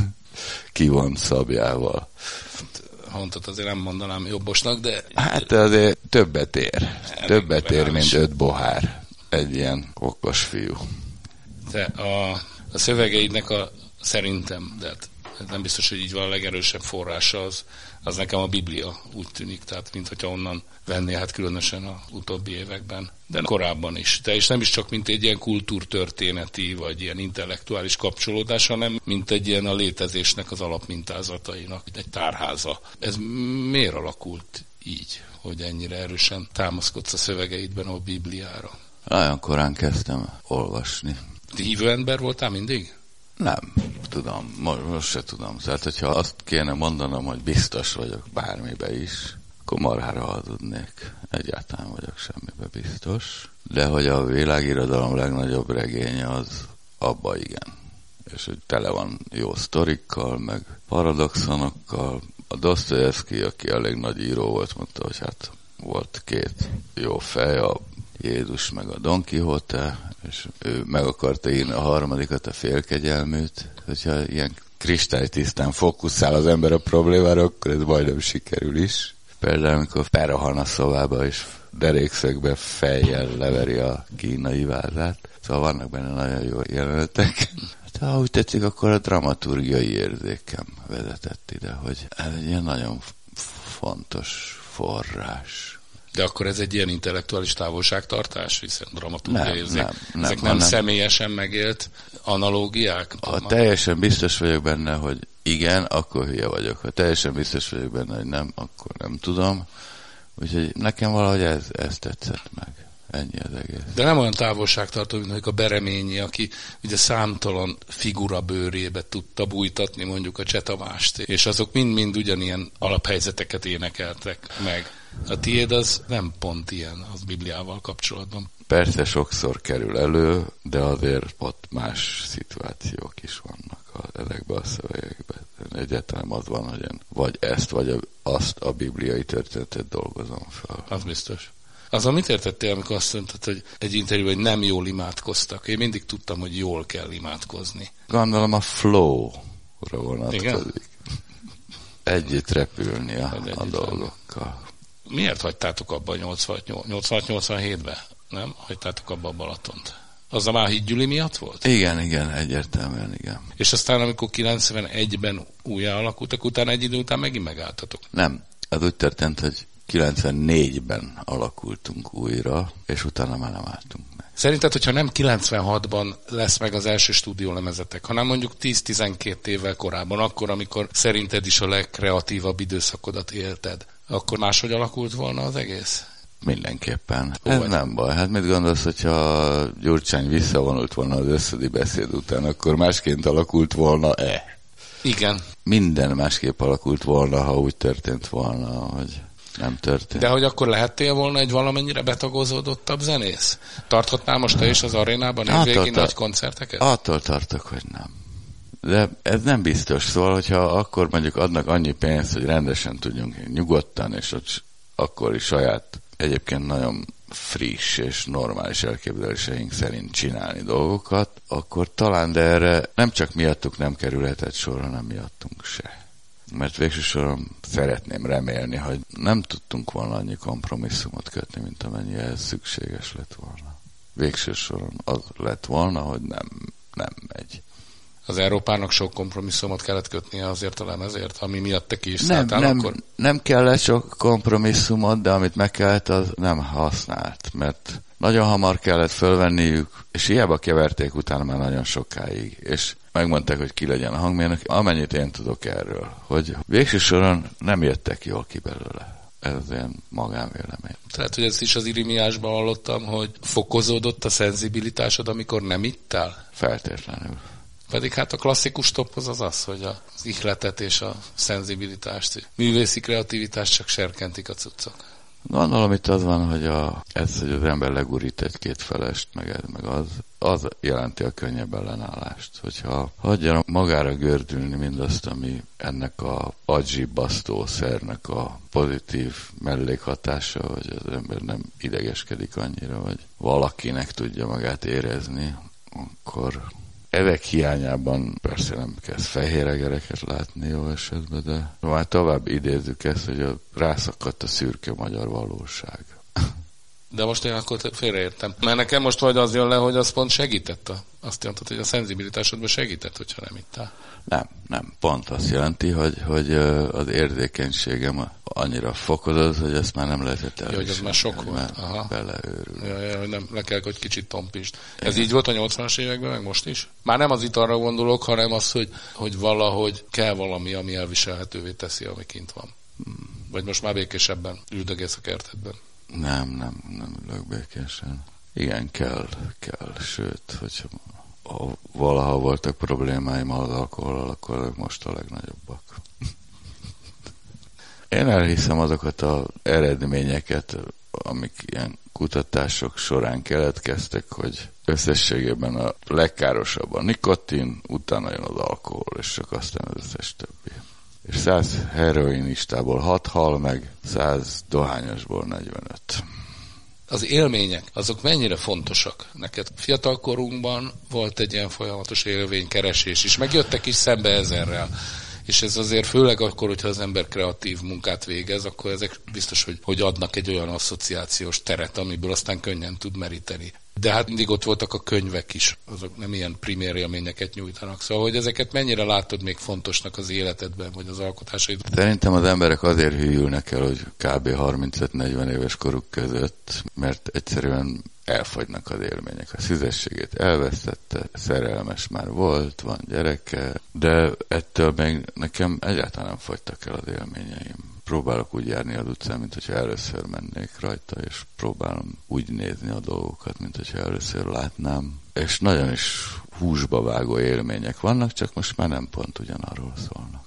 Kivont szabjával. Hontot azért nem mondanám jobbosnak, de... Hát azért többet ér. Többet ér, mint 5 bohár. Egy ilyen okos fiú. De a szövegeidnek szerintem, de ez nem biztos, hogy így van, a legerősebb forrása az nekem a Biblia, úgy tűnik, tehát mintha onnan venné, hát különösen az utóbbi években, de korábban is. De és nem is csak mint egy ilyen kultúrtörténeti, vagy ilyen intellektuális kapcsolódás, hanem mint egy ilyen a létezésnek az alapmintázatainak, egy tárháza. Ez miért alakult így, hogy ennyire erősen támaszkodsz a szövegeidben a Bibliára? Nagyon korán kezdtem olvasni. Hívő ember voltál mindig? Nem tudom, most se tudom. Tehát, hogyha azt kéne mondanom, hogy biztos vagyok bármibe is, akkor marhára hazudnék. Egyáltalán vagyok semmibe biztos. De hogy a világirodalom legnagyobb regénye az abba igen. És hogy tele van jó sztorikkal, meg paradoxonokkal. A Dostoyevsky, aki elég nagy író volt, mondta, hogy hát volt két jó fej, a Jézus meg a Don Quixote, és ő meg akarta írni a harmadikat, a Félkegyelműt. Hogyha ilyen kristálytisztán fókuszál az ember a problémára, akkor ez majdnem sikerül is. Például, amikor felrohan a szobába, és derékszögbe fejjel leveri a kínai vázát. Szóval vannak benne nagyon jó jelenetek. De ha úgy tetszik, akkor a dramaturgiai érzékem vezetett ide, hogy ez egy ilyen nagyon fontos forrás. De akkor ez egy ilyen intellektuális távolságtartás, hiszen dramaturgiai érzék. Ezek nem személyesen megélt analógiák? Ha teljesen biztos vagyok benne, hogy igen, akkor hülye vagyok. Ha teljesen biztos vagyok benne, hogy nem, akkor nem tudom. Úgyhogy nekem valahogy ez tetszett meg. Ennyi az egész. De nem olyan távolságtartó, mint a Bereményi, aki ugye számtalan figura bőrébe tudta bújtatni mondjuk a Cseh Tamást, és azok mind-mind ugyanilyen alaphelyzeteket énekeltek meg. A tiéd az nem pont ilyen az Bibliával kapcsolatban. Persze sokszor kerül elő, de azért ott más szituációk is vannak ezekben a szövegekben. Egyáltalán az van, hogy én vagy ezt, vagy azt a bibliai történetet dolgozom fel. Az biztos. Azon mit értettél, amikor azt mondtad, hogy egy interjúban, hogy nem jól imádkoztak? Én mindig tudtam, hogy jól kell imádkozni. Gondolom a flow-ra vonatkozik. Együtt repülni a dolgokkal. Miért hagytátok abba 86-87-ben? Nem? Hagytátok abba a Balatont? Az a Máhit Gyüli miatt volt? Igen, egyértelműen igen. És aztán, amikor 91-ben újjá alakultak, utána egy idő után megint megálltatok? Nem. Az úgy történt, hogy 94-ben alakultunk újra, és utána már nem álltunk meg. Szerinted, hogyha nem 96-ban lesz meg az első stúdiólemezetek, hanem mondjuk 10-12 évvel korábban, akkor, amikor szerinted is a legkreatívabb időszakodat élted, akkor máshogy alakult volna az egész? Mindenképpen. Ez nem baj. Hát mit gondolsz, hogyha Gyurcsány visszavonult volna az összödi beszéd után, akkor másként alakult volna-e? Igen. Minden másképp alakult volna, ha úgy történt volna, hogy nem történt. De hogy akkor lehettél volna egy valamennyire betagozódottabb zenész? Tarthatnál most te is az arénában évvégén nagy koncerteket? Attól tartok, hogy nem. De ez nem biztos. Szóval, hogyha akkor mondjuk adnak annyi pénzt, hogy rendesen tudjunk nyugodtan, és akkor is saját, egyébként nagyon friss és normális elképzeléseink szerint csinálni dolgokat, akkor talán, de erre nem csak miattuk nem kerülhetett sor, hanem miattunk se. Mert végső soron szeretném remélni, hogy nem tudtunk volna annyi kompromisszumot kötni, mint amennyi ez szükséges lett volna. Végső soron az lett volna, hogy nem megy. Az Európának sok kompromisszumot kellett kötnie azért a lemezért, ami miatt te ki is szálltál akkor? Nem kellett sok kompromisszumot, de amit meg kellett, az nem használt, mert nagyon hamar kellett fölvenniük, és hiába keverték utána már nagyon sokáig, és megmondták, hogy ki legyen a hangmérnök, amennyit én tudok erről, hogy végső soron nem jöttek jól ki belőle. Ez az ilyen magánvélemény. Tehát, hogy ezt is az irimiásban hallottam, hogy fokozódott a szenzibilitásod, amikor nem ittál? Feltétlenül. Pedig hát a klasszikus tophoz az, hogy az ihletet és a szenzibilitást, művészi kreativitást csak serkentik a cuccok. Gondolom itt az van, hogy hogy az ember legurít egy-két felest, meg az jelenti a könnyebb ellenállást. Hogyha hagyja magára gördülni mindazt, ami ennek a agyzsibbasztó szernek a pozitív mellékhatása, hogy az ember nem idegeskedik annyira, hogy valakinek tudja magát érezni, akkor ezek hiányában persze nem kezd fehéregereket látni jó esetben, de már tovább idézzük ezt, hogy rászakadt a szürke magyar valóság. De most én akkor félreértem. Mert nekem most vagy az jön le, hogy az pont segített. Azt jelentett, hogy a szenzibilitásodban segített, hogyha nem ittál. Nem. Pont azt jelenti, hogy az érzékenységem annyira fokozott, hogy ezt már nem lehetett elviselni. Hogy ez már sok volt. Aha. Beleőrül. Ja, hogy nem, le kell, hogy kicsit tompítsd. Ez így volt a 80-as években, meg most is? Már nem az italra gondolok, hanem az, hogy valahogy kell valami, ami elviselhetővé teszi, ami kint van. Vagy most már békésebben üldögélsz a kertedben. Nem ülök békésen. Igen, kell. Sőt, hogyha ha valaha voltak problémáim az alkohollal, akkor most a legnagyobbak. Én elhiszem azokat az eredményeket, amik ilyen kutatások során keletkeztek, hogy összességében a legkárosabb a nikotin, utána jön az alkohol, és csak aztán az összes többi. És 100 heroinistából 6 hal meg, 100 dohányosból 45. Az élmények, azok mennyire fontosak? Neked fiatalkorunkban volt egy ilyen folyamatos élvénykeresés is, megjöttek is szembe ezerrel. És ez azért főleg akkor, hogyha az ember kreatív munkát végez, akkor ezek biztos, hogy adnak egy olyan asszociációs teret, amiből aztán könnyen tud meríteni. De hát mindig ott voltak a könyvek is, azok nem ilyen primér élményeket nyújtanak. Szóval, hogy ezeket mennyire látod még fontosnak az életedben, vagy az alkotásaidban? Szerintem az emberek azért hűlnek el, hogy kb. 35-40 éves koruk között, mert egyszerűen elfogynak az élmények. A szüzességét elvesztette, szerelmes már volt, van gyereke, de ettől még nekem egyáltalán nem fogytak el az élményeim. Próbálok úgy járni az utcán, mint hogyha először mennék rajta, és próbálom úgy nézni a dolgokat, mint hogyha először látnám. És nagyon is húsba vágó élmények vannak, csak most már nem pont ugyanarról szólnak.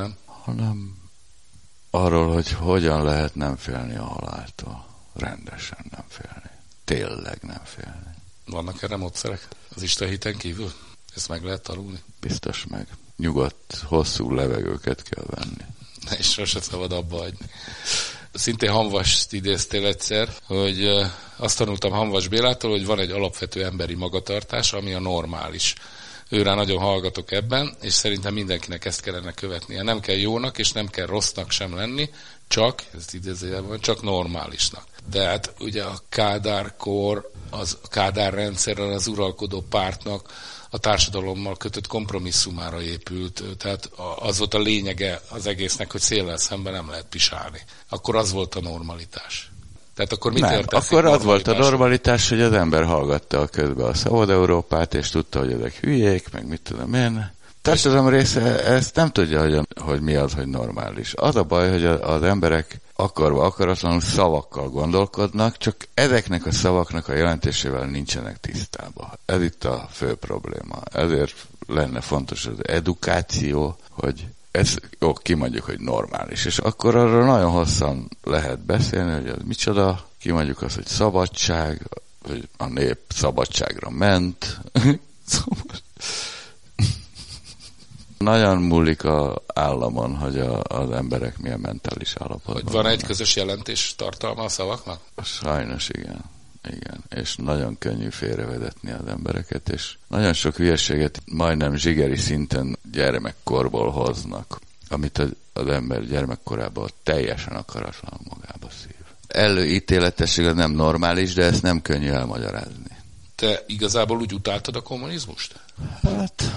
Hanem arról, hogy hogyan lehet nem félni a haláltól. Rendesen nem félni. Tényleg nem félni. Vannak erre módszerek? Az istenhiten kívül? Ezt meg lehet tanulni? Biztos meg. Nyugodt, hosszú levegőket kell venni. És sose szabad abba hagyni. Szintén Hamvast idéztél egyszer, hogy azt tanultam Hamvas Bélától, hogy van egy alapvető emberi magatartás, ami a normális. Őrá nagyon hallgatok ebben, és szerintem mindenkinek ezt kellene követnie. Nem kell jónak, és nem kell rossznak sem lenni, csak, ezt idézőjelben, csak normálisnak. De hát ugye a Kádár-kor, a Kádár rendszerrel az uralkodó pártnak a társadalommal kötött kompromisszumára épült, tehát az volt a lényege az egésznek, hogy széllel szemben nem lehet pisálni. Akkor az volt a normalitás. Tehát akkor mit értesz? Akkor az volt a normalitás, hogy az ember hallgatta a közben a Szabad Európát, és tudta, hogy ezek hülyék, meg mit tudom én. Társadalom része ezt nem tudja, hogy mi az, hogy normális. Az a baj, hogy az emberek akarva akaratlanul szavakkal gondolkodnak, csak ezeknek a szavaknak a jelentésével nincsenek tisztában. Ez itt a fő probléma. Ezért lenne fontos az edukáció, hogy ez jó, kimondjuk, hogy normális. És akkor arról nagyon hosszan lehet beszélni, hogy az micsoda, kimondjuk azt, hogy szabadság, hogy a nép szabadságra ment. Nagyon múlik az államon, hogy az emberek milyen mentális állapotban. Hogy van egy közös jelentés tartalma a szavaknak? Sajnos igen. Igen, és nagyon könnyű félrevezetni az embereket, és nagyon sok hülyeséget majdnem zsigeri szinten gyermekkorból hoznak, amit az ember gyermekkorában teljesen akaratlanul magába szív. Előítéletesség az nem normális, de ezt nem könnyű elmagyarázni. Te igazából úgy utáltad a kommunizmust? Hát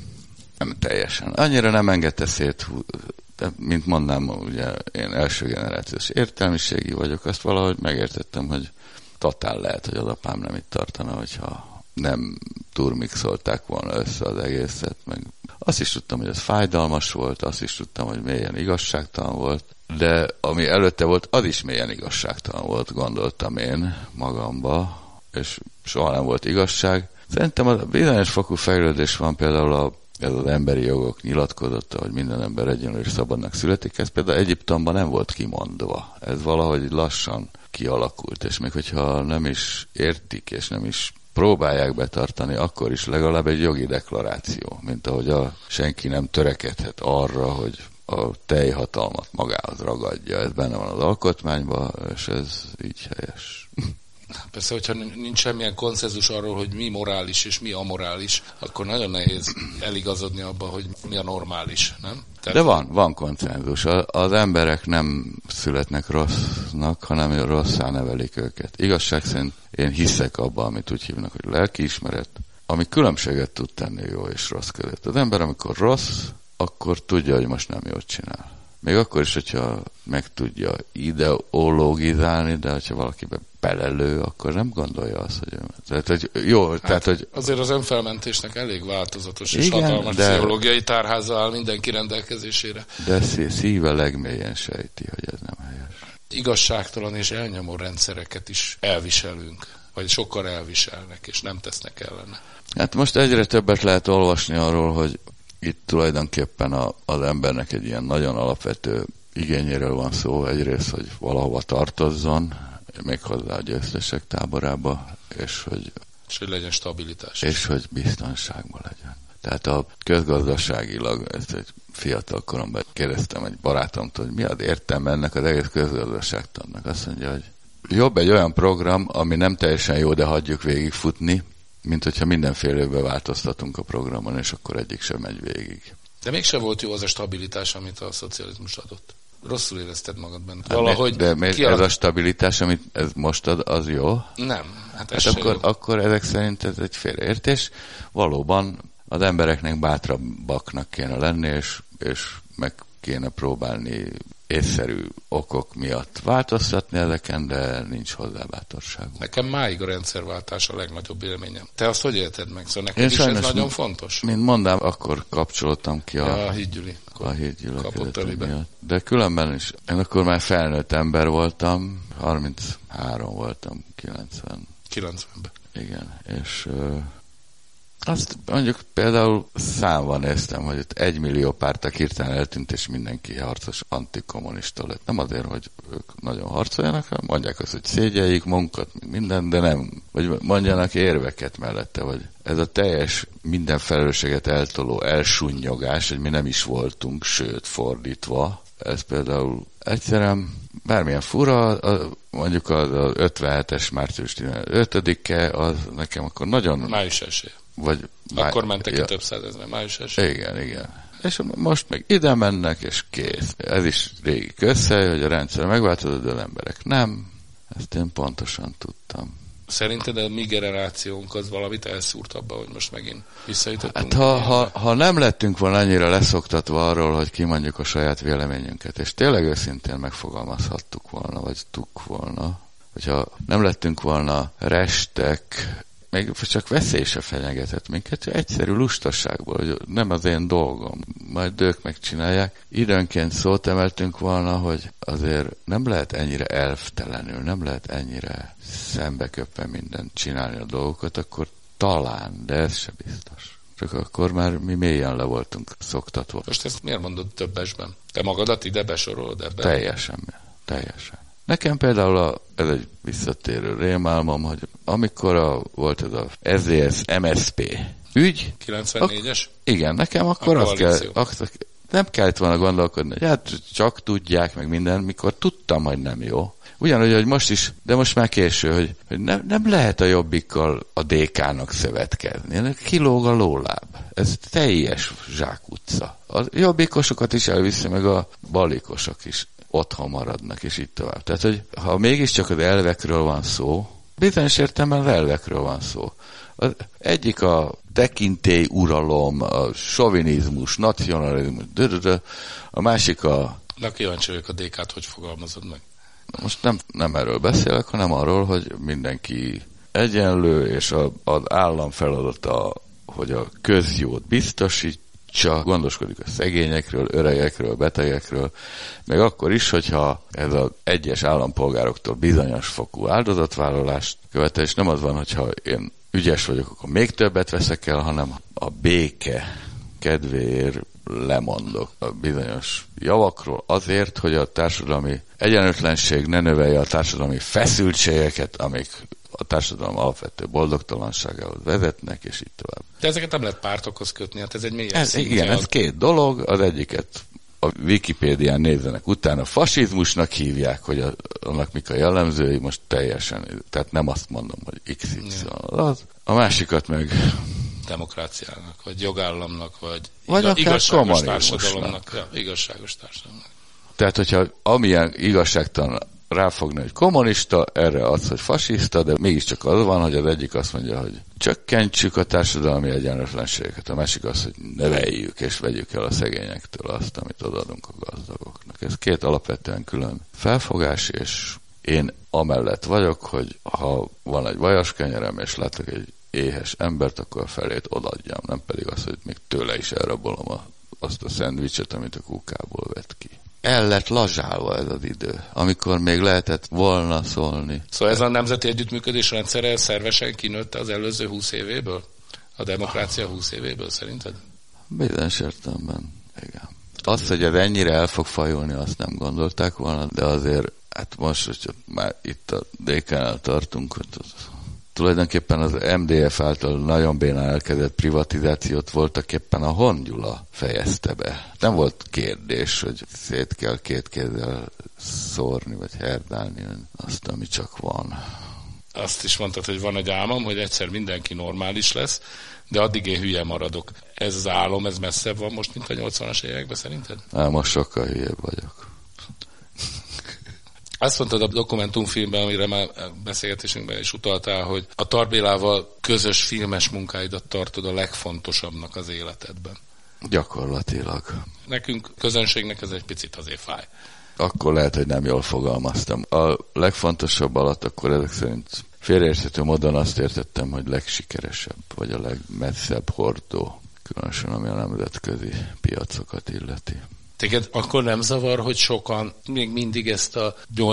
nem teljesen. Annyira nem engedte szét, mint mondnám, ugye én első generációs értelmiségi vagyok, azt valahogy megértettem, hogy totál lehet, hogy az apám nem itt tartana, hogyha nem turmixolták volna össze az egészet, meg azt is tudtam, hogy ez fájdalmas volt, azt is tudtam, hogy mélyen igazságtalan volt, de ami előtte volt, az is mélyen igazságtalan volt, gondoltam én magamba, és soha nem volt igazság. Szerintem a bizonyos fokú fejlődés van például ez az emberi jogok nyilatkozata, hogy minden ember egyenlő és szabadnak születik, ez például Egyiptomban nem volt kimondva. Ez valahogy lassan kialakult, és még hogyha nem is értik, és nem is próbálják betartani, akkor is legalább egy jogi deklaráció, mint ahogy senki nem törekedhet arra, hogy a teljhatalmat magához ragadja. Ez benne van az alkotmányban, és ez így helyes. Persze, hogyha nincs semmilyen konszenzus arról, hogy mi morális és mi amorális, akkor nagyon nehéz eligazodni abba, hogy mi a normális, nem? Tehát... De van konszenzus. Az emberek nem születnek rossznak, hanem rosszá nevelik őket. Igazság szerint én hiszek abba, amit úgy hívnak, hogy lelkiismeret, ami különbséget tud tenni jó és rossz között. Az ember, amikor rossz, akkor tudja, hogy most nem jót csinál. Még akkor is, hogyha meg tudja ideologizálni, de hogyha valakibe belelő, akkor nem gondolja azt, hogy... Tehát, hogy jó, hát tehát, hogy... Azért az önfelmentésnek elég változatos és hatalmas pszichológiai tárháza áll mindenki rendelkezésére. De szíve legmélyen sejti, hogy ez nem helyes. Igazságtalan és elnyomó rendszereket is elviselünk. vagy sokkal elviselnek, és nem tesznek ellene. Hát most egyre többet lehet olvasni arról, hogy itt tulajdonképpen az embernek egy ilyen nagyon alapvető igényéről van szó. Egyrészt, hogy valahova tartozzon, méghozzá a győztesek táborába, és hogy legyen stabilitás. És hogy biztonságban legyen. Tehát a közgazdaságilag, ezt egy fiatal koromban kérdeztem egy barátomtól, hogy mi az értelme ennek az egész közgazdaságtannak. Azt mondja, hogy jobb egy olyan program, ami nem teljesen jó, de hagyjuk végigfutni, mint hogyha mindenfélében változtatunk a programon, és akkor egyik sem megy végig. De mégse volt jó az a stabilitás, amit a szocializmus adott. Rosszul érezted magad benne. Valahogy de ez a stabilitás, amit ez most ad, az jó? Nem. Hát akkor ezek szerint ez egy félreértés. Valóban az embereknek bátrabbaknak kéne lenni, és meg kéne próbálni észszerű okok miatt változtatni ezeken, de nincs hozzá bátorság. Nekem máig a rendszerváltás a legnagyobb élményem. Te azt hogy élted meg? Szóval neked is ez nagyon fontos? Mint mondám, akkor kapcsolódtam ki a hídgyüli. A hídgyüli miatt. De különben is. Én akkor már felnőtt ember voltam, 33 voltam, 90-ben. Igen, és azt mondjuk például számban néztem, hogy itt 1 millió pártak hirtelen eltűnt, és mindenki harcos antikommunista lett. Nem azért, hogy ők nagyon harcoljanak, hanem mondják azt, hogy szégyeljék munkat, minden, de nem. Vagy mondjanak érveket mellette, vagy ez a teljes minden felelősséget eltoló elsúnnyogás, hogy mi nem is voltunk, sőt fordítva. Ez például egyszerűen bármilyen fura, mondjuk az 57-es március 15-e, az nekem akkor nagyon... Május 1. Vagy akkor mentek ki több százezren, május 1. Igen. És most meg ide mennek, és kész. Ez is régi közhely, hogy a rendszer megváltozott, de az emberek nem. Ezt én pontosan tudtam. Szerinted a mi generációnk az valamit elszúrt abba, hogy most megint visszajutottunk? Hát ha nem lettünk volna annyira leszoktatva arról, hogy kimondjuk a saját véleményünket, és tényleg őszintén megfogalmazhattuk volna, vagy tudtuk volna, hogyha nem lettünk volna restek, még csak veszély se fenyegetett minket, egyszerű lustaságból, hogy nem az én dolgom, majd ők megcsinálják. Időnként szót emeltünk volna, hogy azért nem lehet ennyire elvtelenül, nem lehet ennyire szembeköpve mindent csinálni a dolgokat, akkor talán, de ez se biztos. Csak akkor már mi mélyen le voltunk szoktatva. Most ezt miért mondod többesben? Te magadat ide besorolod ebben? Teljesen. Nekem például ez egy visszatérő rémálmom, hogy amikor volt ez a SZDSZ MSZP ügy... 94-es? Igen, nekem akkor azt kell... Nem kellett volna gondolkodni, hogy hát csak tudják meg minden, mikor tudtam, hogy nem jó. Ugyanúgy, hogy most is, de most már késő, hogy nem lehet a Jobbikkal a DK-nak szövetkezni. Kilóg a lóláb. Ez teljes zsákutca. A jobbikosokat is elviszi, meg a balikosok is otthon maradnak, és így tovább. Tehát, hogy ha mégiscsak az elvekről van szó, bizonyos értelemben az elvekről van szó. Az egyik a tekintély uralom, a sovinizmus, nacionalizmus, a másik a... De kíváncsi vagyok, a DK-t hogy fogalmazod meg? Most nem erről beszélek, hanem arról, hogy mindenki egyenlő, és az állam feladata, hogy a közjót biztosítsa, gondoskodik a szegényekről, öregekről, betegekről, meg akkor is, hogyha ez az egyes állampolgároktól bizonyos fokú áldozatvállalást követel, és nem az van, hogyha én ügyes vagyok, akkor még többet veszek el, hanem a béke kedvéért lemondok a bizonyos javakról azért, hogy a társadalmi egyenlőtlenség ne növelje a társadalmi feszültségeket, amik a társadalom alapvető boldogtalanságához vezetnek, és így tovább. De ezeket nem lehet pártokhoz kötni, hát ez egy mélyebb szintje. Igen, ez két dolog, az egyiket a Wikipédián nézzenek utána, fasizmusnak hívják, hogy annak mik a jellemzői, most teljesen, tehát nem azt mondom, hogy XY az. A másikat meg demokráciának, vagy jogállamnak, vagy igazságos társadalomnak. Ja, igazságos társadalomnak. Tehát, hogyha amilyen igazságtalan ráfogni, hogy kommunista, erre az, hogy fasiszta, de mégiscsak az van, hogy az egyik azt mondja, hogy csökkentsük a társadalmi egyenlőtlenségeket, a másik az, hogy növeljük és vegyük el a szegényektől azt, amit odaadunk a gazdagoknak. Ez két alapvetően külön felfogás, és én amellett vagyok, hogy ha van egy vajaskenyerem, és látok egy éhes embert, akkor a felét odaadjam, nem pedig az, hogy még tőle is elrabolom azt a szendvicset, amit a kukából vett ki. el lett lazsálva ez az idő, amikor még lehetett volna szólni. Szóval ez a nemzeti együttműködés rendszere szervesen kinőtte az előző 20 évéből? A demokrácia 20 évéből szerinted? Bizonyos értelemben, igen. Azt, hogy ez ennyire el fog fajulni, azt nem gondolták volna, de azért, hát most, hogy már itt a DK-nál tartunk, hogy tulajdonképpen az MDF által nagyon bénán elkezdett privatizációt voltak éppen a Horn Gyula fejezte be. Nem volt kérdés, hogy szét kell két kézzel szórni, vagy herdálni azt, ami csak van. Azt is mondtad, hogy van egy álmom, hogy egyszer mindenki normális lesz, de addig én hülye maradok. Ez az álom, ez messzebb van most, mint a 80-as években szerinted? Most sokkal hülyebb vagyok. Azt mondtad a dokumentumfilmben, amire már beszélgetésünkben is utaltál, hogy a Tar Bélával közös filmes munkáidat tartod a legfontosabbnak az életedben. Gyakorlatilag. Nekünk, közönségnek ez egy picit azért fáj. Akkor lehet, hogy nem jól fogalmaztam. A legfontosabb alatt akkor ezek szerint félreérthető módon azt értettem, hogy legsikeresebb, vagy a legmesszebb hordó, különösen ami a nemzetközi piacokat illeti. Téged akkor nem zavar, hogy sokan még mindig ezt a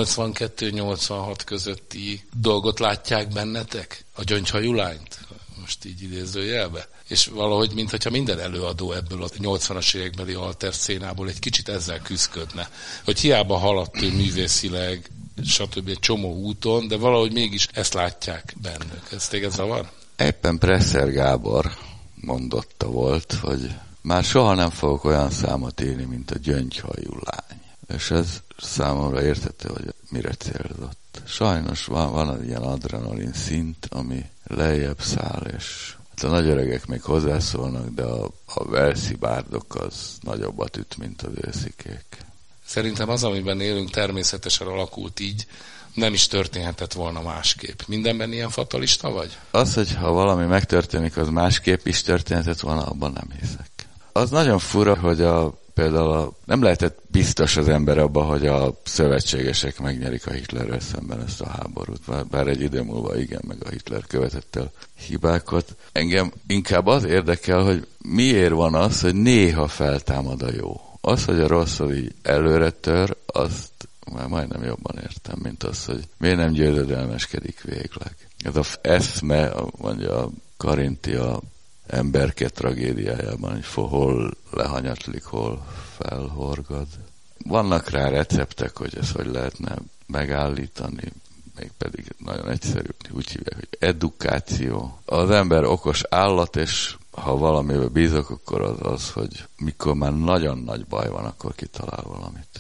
82-86 közötti dolgot látják bennetek? A gyöngyhajú lányt? Most így idézőjelbe. És valahogy, mintha minden előadó ebből a 80-as évekbeli alterszcénából egy kicsit ezzel küzdködne. Hogy hiába haladt ő művészileg, stb. Egy csomó úton, de valahogy mégis ezt látják bennük. Ez téged zavar? Éppen Presser Gábor mondotta volt, hogy már soha nem fogok olyan számot írni, mint a gyöngyhajú lány. És ez számomra érthető, hogy mire célzott. Sajnos van egy ilyen adrenalin szint, ami lejjebb száll, és a nagyöregek még hozzászólnak, de a velszi bárdok az nagyobbat üt, mint az őszikék. Szerintem az, amiben élünk, természetesen alakult így, nem is történhetett volna másképp. Mindenben ilyen fatalista vagy? Az, hogy ha valami megtörténik, az másképp is történhetett volna, abban nem hiszek. Az nagyon fura, hogy például nem lehetett biztos az ember abban, hogy a szövetségesek megnyerik a Hitlerrel szemben ezt a háborút. Bár egy idő múlva igen, meg a Hitler követett el hibákat. Engem inkább az érdekel, hogy miért van az, hogy néha feltámad a jó. Az, hogy a rossz így előre tör, azt már majdnem jobban értem, mint az, hogy miért nem győzedelmeskedik végleg. Ez az eszme, mondja a Karintia emberke tragédiájában, hogy hol lehanyatlik, hol felhorgad. Vannak rá receptek, hogy ezt hogy lehetne megállítani, mégpedig nagyon egyszerű, úgy hívják, hogy edukáció. Az ember okos állat, és ha valamivel bízok, akkor az, hogy mikor már nagyon nagy baj van, akkor kitalál valamit.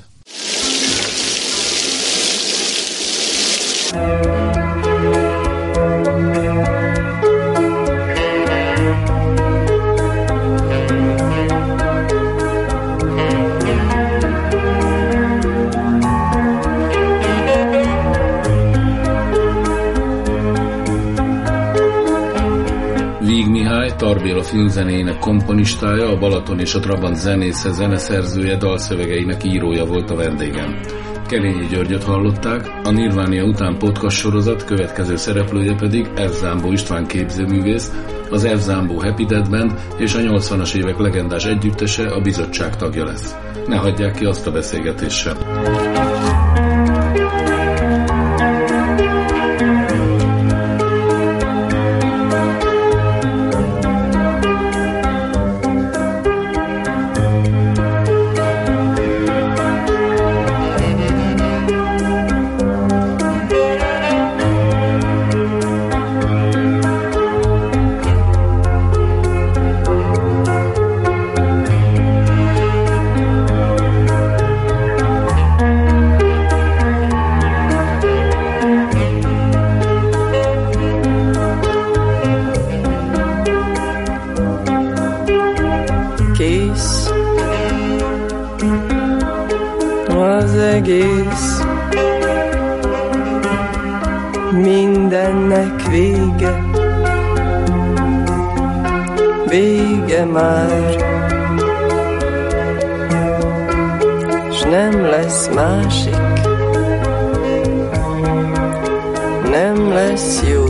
Víg Mihály, Tar Béla filmzenéjének komponistája, a Balaton és a Trabant zenésze, zeneszerzője, dalszövegeinek írója volt a vendégem. Kelényi Györgyöt hallották, a Nirvánia után podcast sorozat következő szereplője pedig F. Zámbó István képzőművész, az F. Zámbó Happy Dead Band és a 80-as évek legendás együttese, a Bizottság tagja lesz. Ne hagyják ki azt a beszélgetést sem. Egész mindennek vége, vége már, s nem lesz másik, nem lesz jó,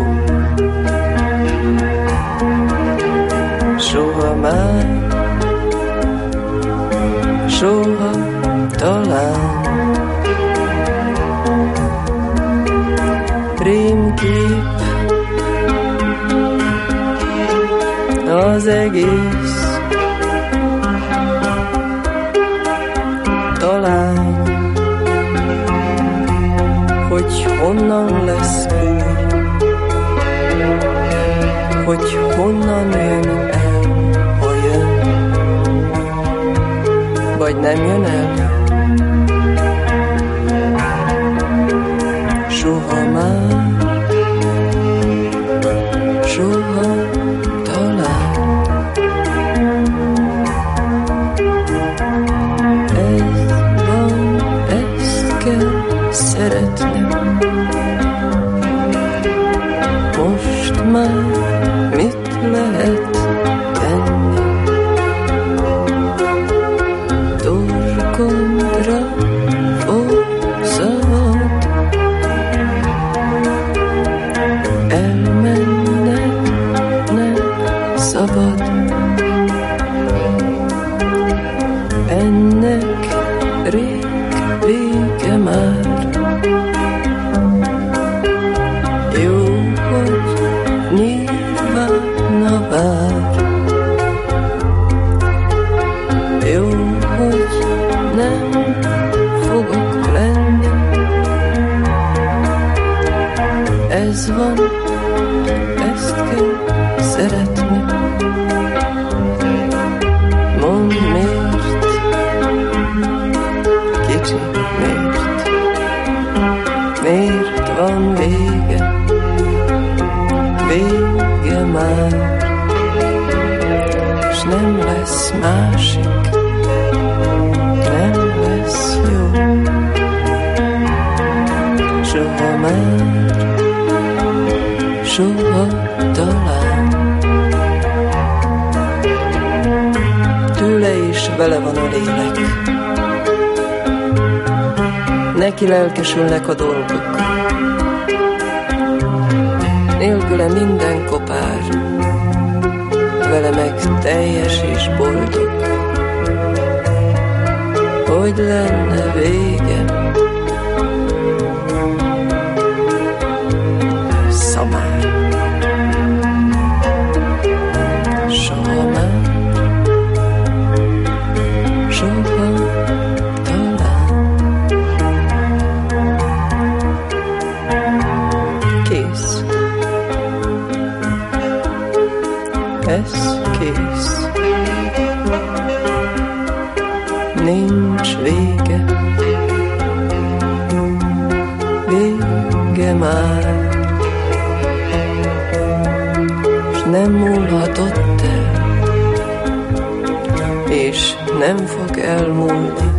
soha már, soha talán rémkép az egész, talán, hogy honnan lesz új, hogy honnan jön el, ha jön, vagy nem jön el. Soha már, soha talán. Ez van, ezt kell szeretnem. Most már mit lehet tenni? Torkodra fog szabad elmenned, nem szabad. Ennek rég vége már. Jó, hogy nirvána vár. Jó, hogy nem fogok lenni. Ez van, ezt kell szeretni. Mondd miért, kicsi, miért? Miért van vége? Vége már, s nem lesz másik, nem lesz jó. Soha már, soha talán. Tőle is vele van a lélek, neki lelkesülnek a dolgok, nélküle minden kopár, vele meg teljes és boldog. Hogy lenne vége? Szamár. Soha már, soha talán. Kész. Ez kész. Nincs vége. Vége már. S nem múlhatott el, és nem fog elmúlni.